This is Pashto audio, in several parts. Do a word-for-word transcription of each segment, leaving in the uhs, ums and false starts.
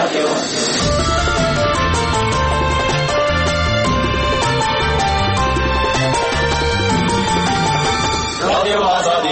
رادیو رادیو آزادی.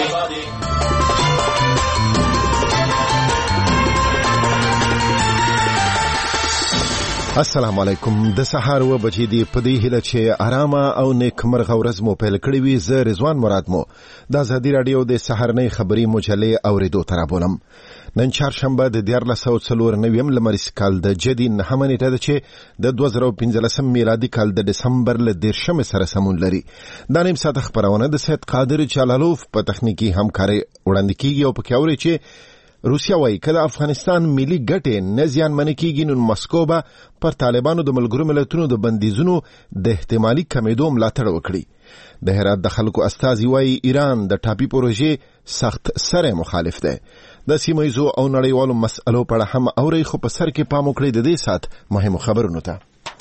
السلام علیکم. د سحر و بجې دی په دې هیله چې آرامه او نیکمرغه ورځ مو پیل کړې وي. زه رضوان مراد مو د ازادي رادیو د سحرنۍ خبري مجلې اوریدو تر بولم. نن چهارشنبه د دیارلس سوه څلور نویم لمریز کال د جدي نهمه نیټه ده چې د دوه زره پنځلسم میلادي کال د دسمبر له دیرشمې سره سمون لري. دا نیم ساعت خبرونه د سید قادر جلالوف په تخنیکی همکاري وړاندې کیږي او پکې اوري چې روسیا وايي کله افغانستان ملي ګټې نه زیانمنې کیږي نو مسکو به پر طالبانو د ملګرو ملتونو د بندیزونو د احتمالي کمیدو ملاتړ وکړي. د هرات د خلکو استازي وايي ایران د ټاپي پروژې سخت سره مخالف دی. د سیمایزو او نړیوالو مسئلو په اړه هم اوري، خو په سر کې پام وکړئ د دې سات مهمو خبرونو ته.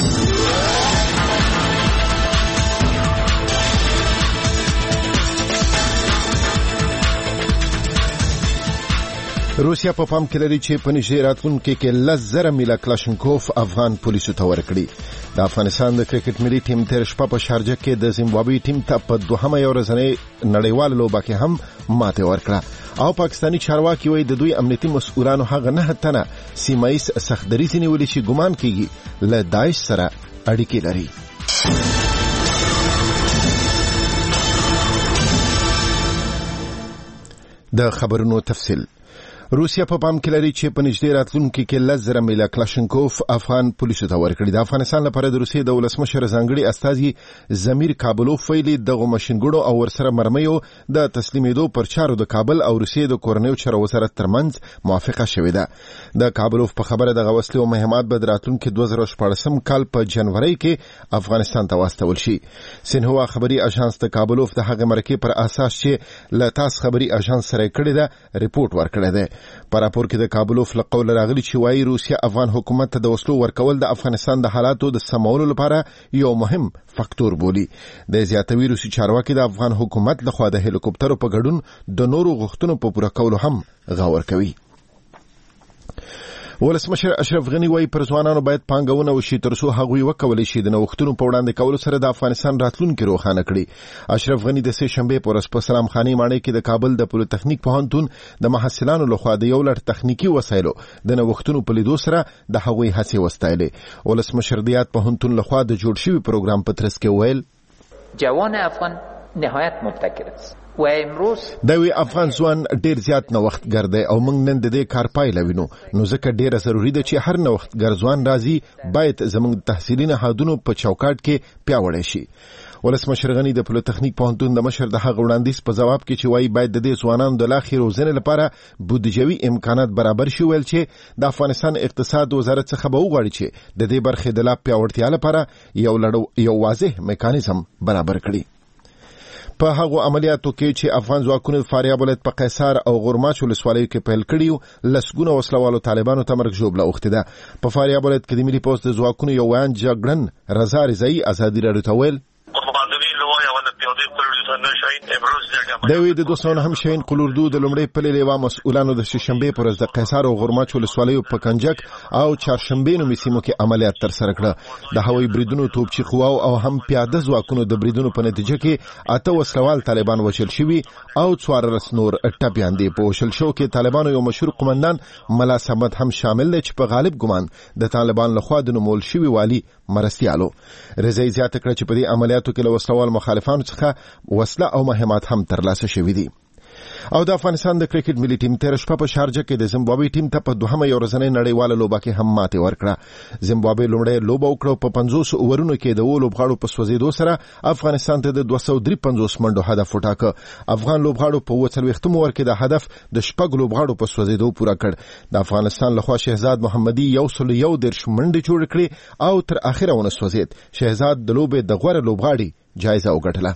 روسیا په پام کې لري چې په نږدې راتلونکي کې لس زره میله کلاشینکوف افغان پولیسو ته ورکړي. د افغانستان د کرکټ ملي ټیم تیر شپه په شارجه کې د زیمبابوې ټیم ته په دوهمه یو ورځنۍ نړیواله لوبه کې هم ماته ورکړه او پاکستاني چارواکي وایي د دوی امنیتي مسؤلانو هغه نه تنه سیمایي سختدریځ نیولې چې ګمان کیږي له داعش سره اړیکې لري. د خبرونو تفصیل. روسیا په پام کې لري چې په نږدې راتلونکي کې لس زره میله کلاشینکوف افغان پولیسو ته ورکړي. د افغانستان لپاره د روسیې د ولسمشر ځانګړي استازي زمیر کابلوف ویلي دغه ماشینګړو او ورسره مرمیو د تسلیمېدو پر چارو د کابل او روسیې د کورنیو چارو وزارت ترمنځ موافقه شوې ده. د کابلوف په خبره د غوښتلو او مهمات به د راتلونکي دوه زره شپاړسم کال په جنوري کې افغانستان ته واستول شي. سینهوا خبري اژانس د کابلوف د هغه مرکې پر اساس چې له تاس خبري اژانس سره کړی ده ریپورت ورکړی ده. په راپور کې د کابلوف له قوله راغلي چې وايي روسیا افغان حکومت ته د وسلو ورکول د افغانستان د حالاتو د سمولو لپاره یو مهم فاکتور بولي. د زیاتوي روسي چارواکي د افغان حکومت لخوا د هلیکوپټرو په ګډون د نورو غوښتنو په پوره کولو هم غور کوي. ولسمشر اشرف غنی وايي پر ځوانانو باید پانګونه وشي ترڅو هغوی وکولای شي د نوښتونو په وړاندې کولو سره د افغانستان راتلونکي روښانه کړي. اشرف غنی د سه شنبه په ورځ په سلام خاني ماڼۍ کې د کابل د پولیټیکنیک پوهنتون د محصلانو لخوا د یو لړ تخنیکی وسایلو د نوښتونو په لیدو سره د هغوی هڅې وستایلې. ولسمشر د یاد پوهنتون لخوا د جوړ شوي پروګرام په ترڅ کې ویل جوان افغان نهایت مبتکر است و امروز دوی افغان ځوان ډیر زیات نوښتګر دی او موږ نن د دې کار پایله وینو. نو ځکه ډیره ضروري ده چې هر نوښتګر ځوان راځي باید زموږ تحصیلي نهادونو په چوکاټ کې پیاوړی شي. ولسمشر غنی د پولیټیکنیک پوهنتون د مشر د هغه وړاندیز په جواب کې چې وايي باید د دې ځوانانو د لا ښې روزنې لپاره بودیجوي امکانات برابر شي، ویل چې د افغانستان اقتصاد وزارت څخه به وغواړي چې د دې برخې د لا پیاوړتیا لپاره یو لړ یو واضح میکانیزم برابر کړي. په هغه عملیاتو کې چې افغان ځواکونو فاریاب ولایت په قیصار او غورماچ ولسوالیو کې پیل کړیو لسګونه وسلوالو طالبانو ته مرګ ژوبله اوښتې ده. په فاریاب ولایت کې د ملي پوځ د ځواکونو یو ویان جګړن رضا رضایي ازادي راډیو ته ویل دوی د دوه سوه نهم شاهین قلوردو د لومړۍ پلې لیوا مسؤلانو د شنبه پر ورځ د قیصار او غورماچ ولسوالیو په کنجک او چهارشنبه نومي سیمو کې عملیات ترسره کړه. د هوایي بریدونو توپچي قواو او هم پیاده ځواکونو د بریدونو په نتیجه کې اته وسلوال طالبان وژل شوي او څوارلس نور ټپیان دي. په وژل شو کې طالبانو یو مشهور قومندان ملا صمد هم شامل دی چې په غالب ګمان د طالبان لخوا د نومول شوي والي مرستیالو. رضایي زیاته کړه چې په دې عملیاتو کې له وسلوال مخالفانو څخه وسله او مهمات هم ترلاسه شوي دي. او د افغانستان د کرکټ ملي ټیم تیر شپه په شارجه کې د زیمبابوې ټیم ته په دوهمه یو ورځنۍ نړیواله لوبه کې هم ماته ورکړه. زیمبابوې لومړی لوبه وکړه په پنځوس اورونو کې د اوو لوبغاړو په سوځېدو سره افغانستان ته د دوه سوه درې پنځوس منډو هدف وټاکه. افغان لوبغاړو په اووه څلوېښتم اوور کې د هدف د شپږ لوبغاړو په سوځېدو پوره کړ. د افغانستان لخوا شهزاد محمدي یو سل یو دېرش منډې جوړې کړې او تر اخره ونه سوځېد. شهزاد د لوبې د غوره لوبغاړي جایزه وګټله.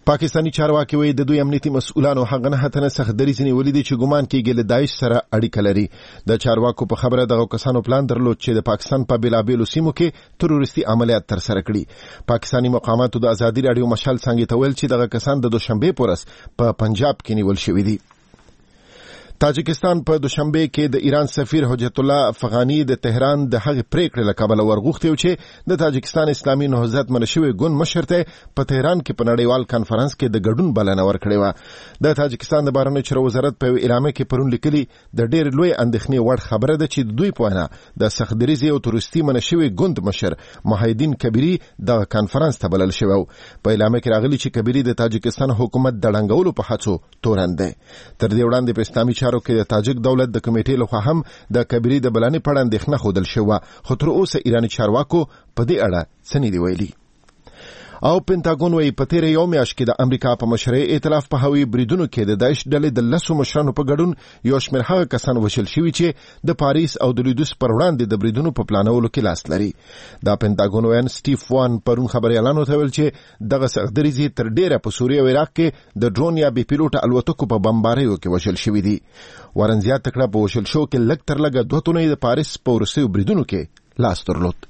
پاکستانی چارواکي وایي د دوی امنیتي مسؤلانو هغه نه تنه سخت دریځ نیولې دي چې ګومان کېږي له داعش سره اړیکه لري. د چارواکو په خبره دغه کسانو پلان درلود چې د پاکستان په بیلابېلو سیمو کې تروریستي عملیات ترسره کړي. پاکستانی مقاماتو د ازادي راډیو مشال څنګه ته ویل چې دغه کسان د دوشنبه پورس په پنجاب کې نیول شوي دي. تاجکستان په دوشنبه کې د ایران سفیر حجت الله افغانی د تهران د هغې پریکړې له کبله ورغوښتي چې د تاجکستان اسلامي نهضت منشوي ګوند مشر ته په تهران کې په نړیوال کانفرنس کې د ګډون بلنه ورکړې وه. د تاجکستان د بهرنیو چارو وزارت په اعلامیه کې پرون لیکلي د ډېر لوی اندېښنې وړ خبره ده چې دوی په وینا د سخت دریځي او تروریستي منشوي ګوند مشر محیدین کبیری د کانفرنس ته بلل شوی. په اعلامیه کې راغلي چې کبیری د تاجکستان حکومت د ړنګولو په هڅو تورن دی. تر دې وړاندې په اسلامي چارو کې د تاجک دولت د کمیټې لخوا هم د کبیری د بلنې په اړه اندېښنه ښودل شوې، خو تر اوسه ایراني چارواکو په دې اړه څه نه دي ویلي. او پینټاګون وايي په تیره یو میاشت کې د امریکا په مشرۍ ائتلاف په هوایي بریدونو کې د داعش ډلې د لسو مشرانو په ګډون یو شمېر هغه کسان وژل شوي چې د پاریس او د لویدوس پر وړاندې د بریدونو په پلانولو کې لاس لري. دا پینټاګون وایي سټیف وان پرون خبريالانو ته ویل چې دغه سخت دریځي تر ډیره په سوریه او عراق کې د ډرون یا بي پیلوټ الوتکو په بمباریو کې وژل شوي دي. ورن زیات تکړه په وژل شو کې لږ تر لږه دوه تنه د پاریس په وروستیو بریدونو کې لاس درلود.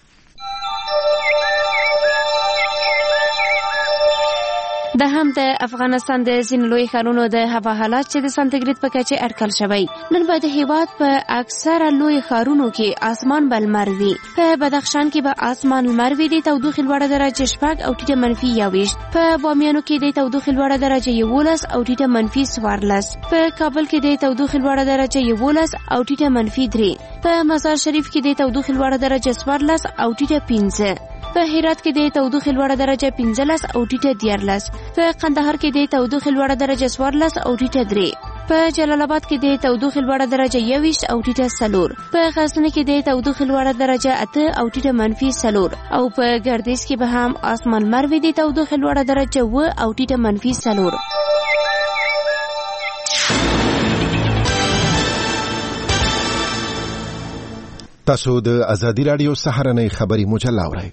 د هم د افغانستان د ځینو لوی ښارونو د هوا حالات چې د سانتیګریډ په کچه اټکل شوی. نن به د هیواد په اکثره لوی ښارونو کې آسمان به لمر وي. په بدخشان کې به آسمان لمر وي، د تودوخې لوړه درجه شپږ او ټیټه منفي یوویشت. په بامیانو کې د تودوخې لوړه درجه یولس او ټیټه منفي څوارلس. په کابل کې د تودوخې لوړه درجه یولس او ټیټه منفي درې. په مزار شریف کې د تودوخې لوړه درجه څوارلس او ټیټه پنځه. په هرات کې د تودوخې لوړه درجه پنځلس او ټیټه دیارلس. په قندهار کې د تودوخې لوړه درجه څوارلس او ټیټه درې. په جلال آباد کې د تودوخې لوړه درجه یوویشت او ټیټه څلور. په غزني کې د تودوخې لوړه درجه اته او ټیټه منفي څلور. او په ګردیز کې به هم آسمان لمر وي، د تودوخې لوړه درجه اوه او ټیټه منفي څلور. تاسو د ازادي راډیو سهارنۍ خبري مجله اورئ.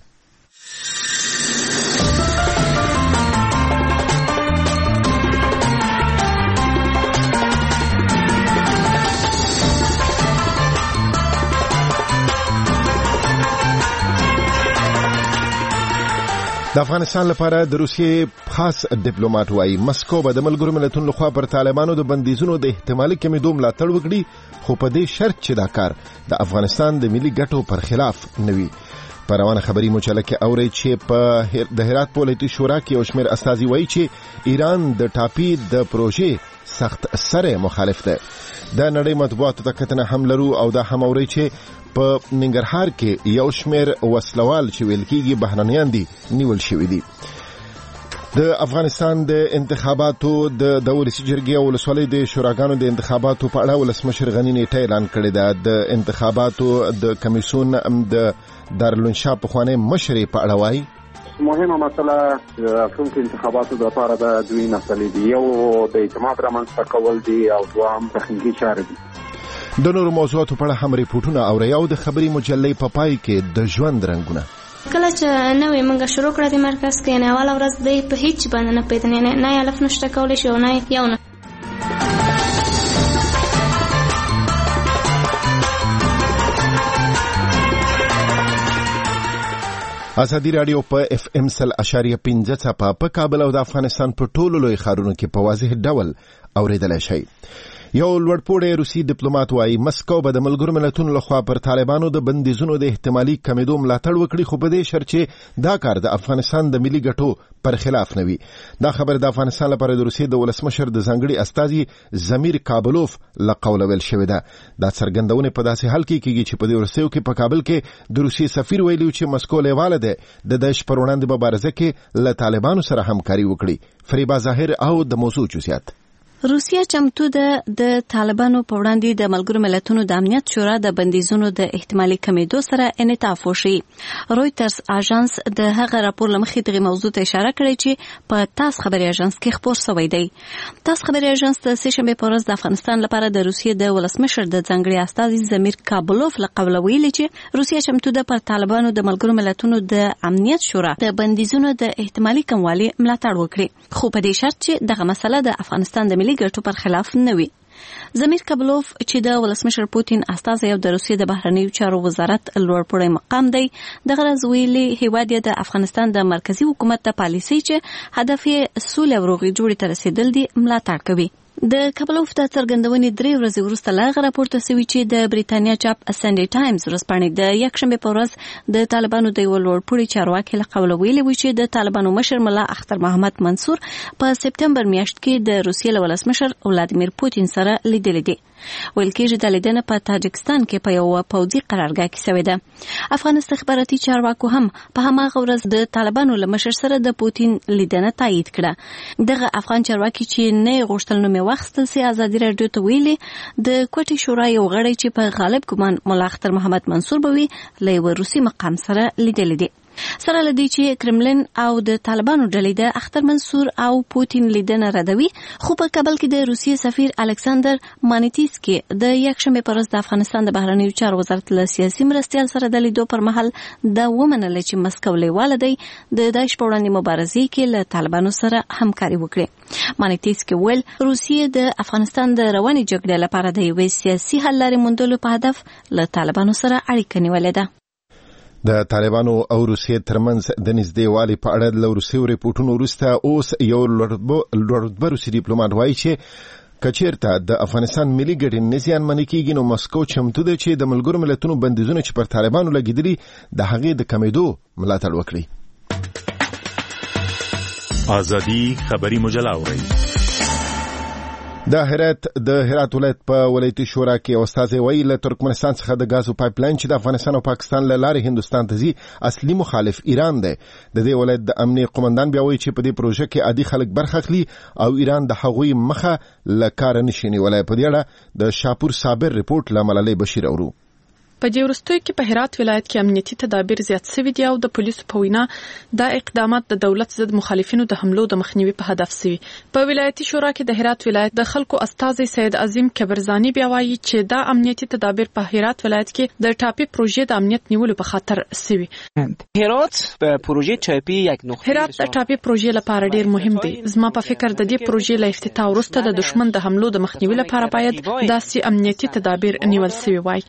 د افغانستان لپاره د روسیې خاص ډیپلوماټ وايي مسکو به د ملګرو ملتونو لخوا پر طالبانو د بندیزونو د احتمالي کمیدو ملاتړ وکړي، خو په دې شرط چې دا کار د افغانستان د ملي ګټو پر خلاف نه وي. په روانه خبري مجله کې اوري چې په د هرات پولیټي شورا کې یو شمېر استازي وايي چې ایران د ټاپي د پروژې سخت سره مخالف ده. د نړۍ مطبوعاتو ته کتنه هم لرو او دا هم اوري چې په ننګرهار کې یو شمېر وسلوال چې ویل کېږي بهرنیان دي نیول شوي دي. د افغانستان د انتخاباتو د ولسي جرګې او ولسوالۍ د شوراګانو د انتخاباتو په اړه ولسمشر غني نیټه اعلان کړې ده. د انتخاباتو د کمیسیون د دارالانشا پخوانی مشر په اړه وایي مهمه مسله راتلونکي انتخاباتو د لپاره د دوی مسلې دي. یو د اعتماد رامنځته کول دي او دوام تخنیکي چارې دي. د نورو موضوعاتو په اړه هم ریپورټونه اوري او د خبري مجلې په پای کې د ژوند رنګونه. کله چې نوې منګه شروع کړه د مرکز کې نه اول ورځ دی په هیڅ باندې نه پیژنې نه یا لف نشته کولای شو نه یو نه. ازادي راډیو په اف ام سل اشاریه پنځه څپه په کابل او د افغانستان په ټولو لوی ښارونو کې په واضح ډول اوریدلای شي. یو لوړپوړی روسي ډیپلوماټ وايي مسکو به د ملګرو ملتونو لخوا پر طالبانو د بندیزونو د احتمالي کمیدو ملاتړ وکړي، خو په دې شرط چې دا کار د افغانستان د ملي ګټو پر خلاف نه وي. دا خبر د افغانستان لپاره د روسیې د ولسمشر د ځانګړي استازي زمیر کابلوف له قوله ویل شوې ده. دا څرګندونه په داسې حال کې کېږي چې په دې وروستیو کې په کابل کې د روسیې سفیر ویلي چې مسکو لیواله ده د داعش پر وړاندې مبارزه کې له طالبانو سره همکاري وکړي. فریبا ظاهر او د موضوع جزئیات. روسیه چمتو ده د طالبانو په وړاندې د ملګرو ملتونو د امنیت شورا د بندیزونو د احتمالي کمیدو سره انعطاف وشي. رویټرز اژانس د هغه راپور لمخې دغه موضوع ته اشاره کړې چې په تاس خبري اژانس کې خبر شوی دی. تاس خبري اژانس د سه شنبه په ورځ د افغانستان لپاره د روسیې د ولسمشر د ځانګړي استازي زمیر کابلوف له قبل ویلي چې روسیه چمتو ده پر طالبانو د ملګرو ملتونو د امنیت شورا د بندیزونو د احتمالي کموالي ملاتړ وکړي، خو په دې شرط چې دغه مسله د افغانستان د ملي ګټو پر خلاف نه وي. زمیر کابلوف چې د ولسمشر پوتین استازی او د روسیې د بهرنیو چارو وزارت لوړپوړی مقام دی، دغه ورځ ویلي هیواد د افغانستان د مرکزی حکومت د پالیسۍ چې هدف یې سولې او روغې جوړې ته رسیدل دي ملاتړ کوي. د کابلوف د څرګندونې درې ورځې وروسته لا هغه راپورته شوی چې د بریتانیا چاپ سنډي ټایمز ورځپاڼې د یکشنبه په ورځ د طالبانو د یو لوړپوړي چارواکي له قوله ویلي و چې د طالبانو مشر ملا اختر محمد منصور په سپتمبر میاشت کې د روسیې له ولسمشر ولادیمیر پوتین سره لیدلې دي. ویل کېږي د لیدنه په تاجکستان کې په یو پوځي قرارګاه کې شوې ده. افغان استخباراتي چارواکو هم په هماغه ورځ د طالبانو له مشر سره د پوتین لیدنه تایید کړه. دغه افغان چارواکي چې نه غوښتل نوم واخیستل سي ازادي راډیو ته ویلي د کوټې شورا یو غړی چې په غالب ګمان ملا اختر محمد منصور به وي له یو روسي مقام سره لیدلې دي. سره لدی چې کرملین او د طالبانو ډلې د اختر منصور او پوتین لیدنه ردوي، خو په کابل کې د روسیې سفیر الکساندر مانیتیسکی د یکشنبه پر ورځ د افغانستان د بهرنیو چارو وزارت له سیاسي مرستیال سره د لیدو پر مهال دا ومنل چې مسکو لیواله دی د داعش په وړاندې مبارزې کې له طالبانو سره همکاري وکړي. مانیتیسکی ویل روسیې د افغانستان د رواني جګړې لپاره د یوې سیاسي حل لارې موندلو په هدف له طالبانو سره اړیکه نیولې ده. د طالبانو او روسیې ترمنځ د نږدېوالي په اړه له روسیې ریپورتونو وروسته اوس یو لوړرتبه روسي ډیپلوماټ وایي چې کچیرته د افغانستان ملي ګټې نه زیانمنې کیږي نو مسکو چمتو ده چې د ملګرو ملتونو بندیزونه چې پر طالبانو لګېدلي د هغې د کمیدو ملاتړ وکړي. ازادي خبري مجله اوري. د هرات د هرات ولایت په ولایتي شورا کې استاد ویل له ترکمنستان څخه د غازو پایپ لاین چې د افغانستان او پاکستان له لارې هندستان ته ځي اصلي مخالف ایران دی. د دې ولایت د امنیت قومندان بیا وایي چې په دې پروژه کې عادي خلک برخه اخلي او ایران د هغوی مخه له کار نشي نیولای. په دې اړه د شاپور صابر ریپورت له ملالۍ بشیر اورو. په دې وروستیو کې په هرات ولایت کې امنیتي تدابیر زیات شوي دي او د پولیسو په وینا دا اقدامات د دولت ضد مخالفینو د حملو د مخنیوي په هدف شوي. په ولایتي شورا کې د هرات ولایت د خلکو استازي سید عظیم کبرزانی بیا وایي چې دا امنیتي تدابیر په هرات ولایت کې د ټاپي پروژې د امنیت نیولو په خاطر شوي. هرات په پروژې ټاپي یک نقطه هرات د ټاپي پروژې لپاره ډیر مهم دی. زما په فکر د دې پروژې له افتتاح وروسته د دشمن د حملو د مخنیوي لپاره باید داسې امنیتي تدابیر نیول شوي وای.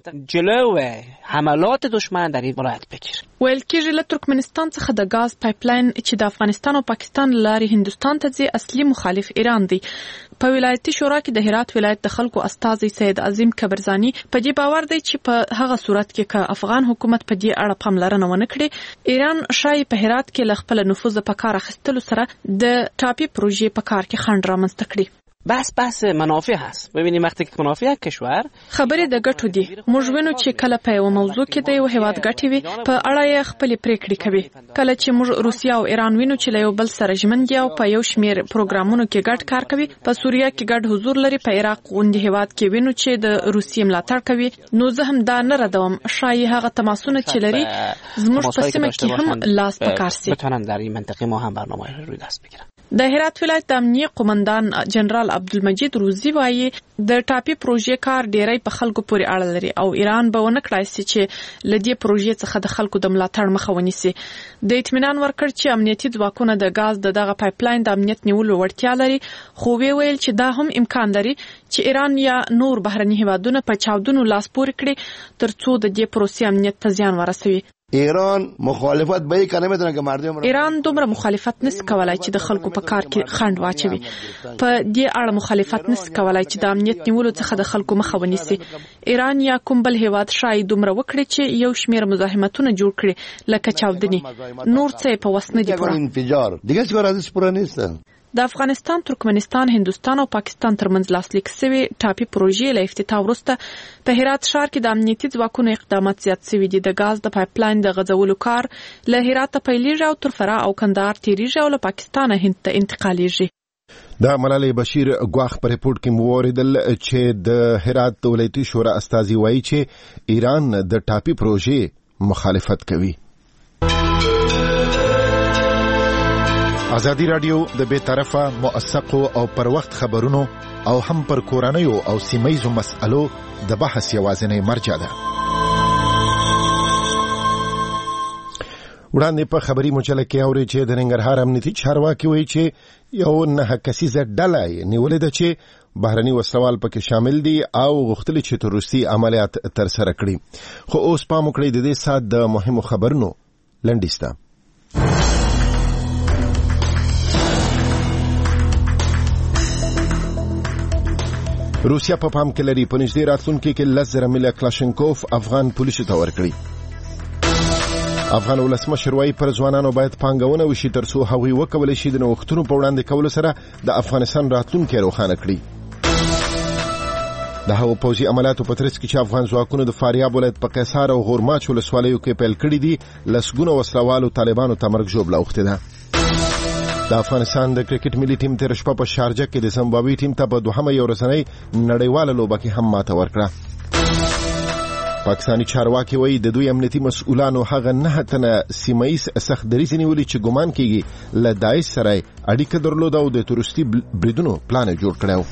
جلو حملات دشمن در این ولایت بگیر. ویل کېږي له ترکمنستان څخه د غاز پایپ لاین چې د افغانستان او پاکستان لارې هندستان ته ځي اصلي مخالف ایران دی. په ولایتي شورا کې د هرات ولایت د خلکو استازي سید عظیم کبرزانی په دې باور دی چې په هغه صورت کې که افغان حکومت په دې اړه پاملرنه ونه کړي، ایران شاید په هرات کې له خپل نفوذ په کار اخیستلو سره د ټاپي پروژې په کار کې خنډ رامنځته کړي. بس بس منافع هست. ببینیم وقتی که منافع کشور خبرې د ګټو دي. موږ وینو چې کله په یو موضوع کې د یو هیواد ګټې وي په اړه یې خپل پریکړې کوي. کله چې موږ روسیا او ایران وینو چې له یو بل سره ژمن دي او په یو شمیر پروګرامونو کې ګډ کار کوي، په سوریه کې ګډ حضور لري، په عراق غوندي هیواد کې وینو چې د روسیې ملاتړ کوي، نو زه هم دا نه ردوم شاید هغه تماسونه چې لري زموږ په سیمه کې هم لاس پکار سي بتونن در این منطقه ما هم برنامه روی دست بگیرن. د هرات ولایت د امنیت قومندان جنرال عبدالمجید روزی وایي د ټاپي پروژې کار ډیری په خلکو پورې اړه لري او ایران به ونه کړای شي چې لدې پروژې څخه د خلکو د ملاتړ مخه ونیسي. د اطمینان ورکړ چې امنیتي ځواکونه د غاز د دغه پایپ لاین د امنیت نیولو وړتیا لري، خو وی ویل چې دا هم امکان لري چې ایران یا نور بهرني هیوادونه په چاودنو لاس پورې کړي ترڅو د دې پروسې امنیت ته زیان ورسوي. ایران مخالفت به کنه میتونه که مردم ایران دومره مخالفت نس کولای چې د خلکو په کار کې خنډ واچوي. په دې اړه مخالفت نس کولای چې د امنیت نیولو څخه د خلکو مخه ونیسي. ایران یا کوم بل هیواد شاید دومره وکړي چې یو شمیر مزاحمتونه جوړ کړي لکه چاودنی، نور څه په وسنه دي پوره انفجار دیگه څه راځي پوره نشته. د افغانستان، ترکمنستان، هندستان او پاکستان ترمنځ لاسلیک شوی ټاپي پروژې له افتتاح وروسته په هرات ښار کې د امنیتي ځواکونو اقدامات زیات شوي دي. د غاز د پایپ لاین د غځولو کار له هرات پیلېږي او تر فراه او کندهار تیریږي او له پاکستانه هند ته انتقالیږي. دا ملالۍ بشیر ګواخ په ریپورت کې موریدل چې د هرات ولایتي شورا استازي وایي چې ایران د ټاپي پروژې مخالفت کوي. ازادي رادیو د بے طرفه موثقو او پر وخت خبرونو او هم پر کورنیو او سیمایزو مسألو د بحث یوازینی مرجع ده. وړاندې په خبري مجله کې اوري چې د ننګرهار امنیتي چارواکي وایي چې یو نه کسیزه ډله نیولې ده چې بهرني وسلوال پکې شامل دي او غوښتل چې تروریستي عملیات تر سره کړي. خو اوس پام وکړئ د دې سات د مهمو خبرونو لنډیسته. روسیا په پام کې لري په نږدې راتلونکي کې لس زره میله کلاشینکوف افغان پولیسو ته ورکړي. افغان ولسمشر وايي پر ځوانانو باید پانګونه وشي ترڅو هغوی وکولای شي د نوښتونو په وړاندې کولو سره د افغانستان راتلونکی روښانه کړي. د هغو پوځي عملیاتو په ترڅ کې چې افغان ځواکونو د فاریاب ولایت په قیصار او غورماچ ولسوالیو کې پیل کړي دي، لسګونه وسلوالو طالبانو ته مرګ ژوبله اوښتې ده. د افغانستان د کرکټ ملي ټیم تېره شپه په شارجه کې د زمبابوې ټیم ته په دوهمه یو ورځنۍ نړیواله لوبه کې هم ماته ورکړه. پاکستاني چارواکي وایي د دوی امنیتي مسؤلانو هغه نه تنه سیمایي سخت دریځ نیولې چې ګمان کېږي له داعش سره اړیکه درلوده او د تروریستي بریدونو پلان یې جوړ کړی و.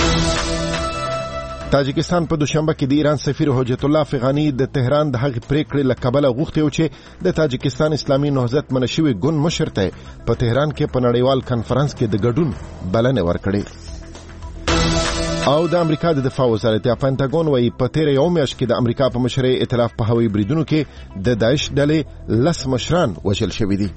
تاجکستان په دوشنبه کې د ایران سفیر حجت الله افغاني د تهران د هغې پریکړې له کبله غوښتي و چې د تاجکستان اسلامي نهضت منع شوي ګوند مشر ته په تهران کې په نړیوال کنفرانس کې د ګډون بلنې ورکړې. او د امریکا د دفاع وزارت یا پنټاګون وايي په تیره یو میاشت کې د امریکا په مشرۍ ائتلاف په هوایي بریدونو کې د داعش ډلې لس مشران وژل شوي دي.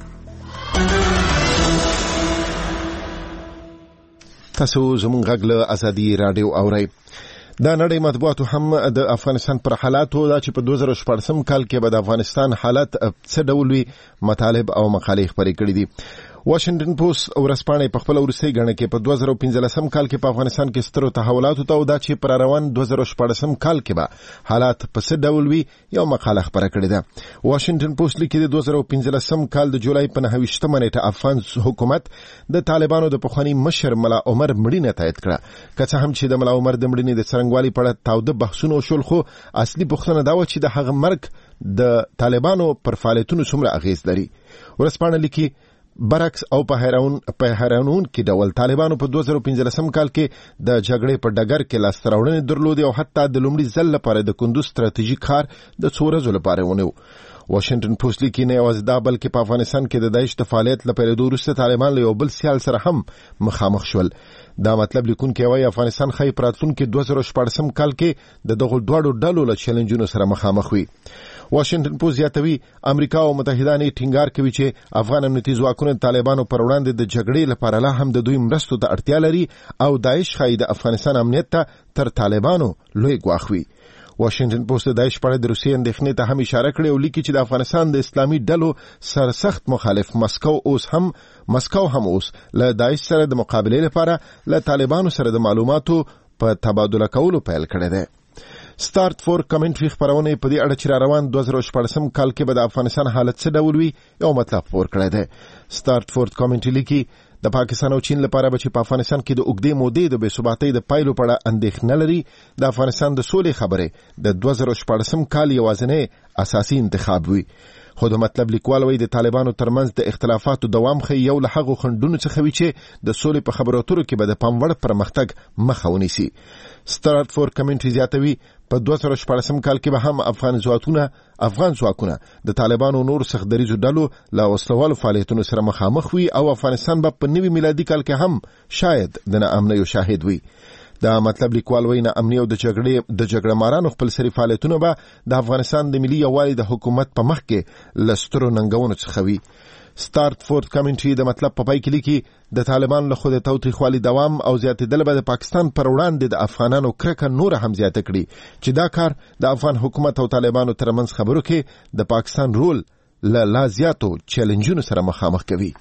تاسو زموږ غږ له ازادي رادیو اورئ. دا نړۍ مطبوعاتو هم د افغانستان پر حالاتو دا چې په دوه زره شپږم کال کې به د افغانستان حالات څه ډول وي مطالب او مقالې خپرې کړي دي. واشنگټن پوسټ ورځپاڼه په خپل وروستۍ غڼه کې په دوه زره پنځلسم کال کې په افغانستان کې سترو تحولاتو ته او دا چې پر روان دوه زره شپږم کال کې به حالات په څه ډول وي یو مقاله خپره کړې ده. واشنگټن پوسټ لیکي د دوه زره پنځلسم کال د جولای په نهه ویشتمه نیټه افغان حکومت د طالبانو د پخواني مشر ملا عمر مړینه تایید کړه. که څه هم چې د ملا عمر د مړینې د څرنګوالي په اړه تاوده بحثونه وشول، خو اصلي پوښتنه دا و چې د هغه مرګ د طالبانو پر فعالیتونو څومره اغیز لري. ورځپاڼه لیکي برعکس او په هرون په هرانون کې ډول طالبانو په دوه زره پنځلسم کال کې د جګړې په ډګر کې لاس راوړنې درلودې او حتی د لومړي ځل لپاره د کندوز ستراتیژیک ښار د څو ورځو لپاره ونیو. واشنگټن پوسټ لیکي نه یوازې دا بلکې په افغانستان کې د داعش د فعالیت له پیلېدو وروسته طالبان له یو بل سیال سره هم مخامخ شول. دا مطلب لیکونکی وایي افغانستان ښایي په راتلونکي دوه زره شپږم کال کې د دغو دواړو ډلو له چیلنجونو سره مخامخ وي. واشنگټن پوسټ زیاتوي امریکا او متحدان ټینګار کوي چې افغان امنیتي ځواکونه طالبانو پر وړاندې د جګړې لپاره لا هم د دوی مرستو ته اړتیا لري او داعش ښایي د افغانستان امنیت ته تر طالبانو لوی ګواښ وي. واشنگټن پوسټ د داعش په اړه د روسیې اندېښنې ته هم اشاره کړې او لیکي چې د افغانستان د اسلامي ډلو سرسخت مخالف مسکو اوس هم مسکو هم اوس له داعش سره د مقابلې لپاره له طالبانو سره د معلوماتو په تبادله کولو پیل کړی دی. ستارت فور کمنټري خبرونه په دې اړه چې را روان دوه زره شپږم کال کې به د افغانستان حالت څه ډول وي یو مطلب خپور کړی دی. ستارت فور کمنټري لیکي د پاکستان او چین لپاره به چې په افغانستان کې د اوږدې مودې د بې ثباتۍ د پایلو په اړه اندېښنه لري، د افغانستان د سولې خبرې د دوه زره شپږم کال یوازینی اساسي انتخاب وي. خو د مطلب لیکوال وایي د طالبانو ترمنځ د اختلافاتو دوام ښیي یو له هغو خنډونو څخه وي چې د سولې په خبرو اترو کې به د پام وړ پرمختګ مخه ونیسي. ستارت فور کمنټري زیاتوي په دوه زره شپږم کال کې به هم افغان ځواکونه افغان ځواکونه د طالبانو نور سخت دریځو ډلو له وسلوالو فعالیتونو سره مخامخ وي او افغانستان به په نوي میلادي کال کې هم شاید د ناامنیو شاهد وي. دا مطلب لیکوال وایي ناامني او د جګړې د جګړه مارانو خپل سری فعالیتونه به د افغانستان د ملي یووالي د حکومت په مخ کې له سترو ننګونو څخه وي. ستارت فورت کمنټري د مطلب په پای کې لیکي د طالبان له خوا د تاوتریخوالي دوام او زیاتېدل به د پاکستان پر وړاندې د افغانانو کرکه نور هم زیاته کړي چې دا کار د افغان حکومت او طالبانو ترمنځ خبرو کې د پاکستان رول له لا زیاتو چیلنجونو سره مخامخ کوي.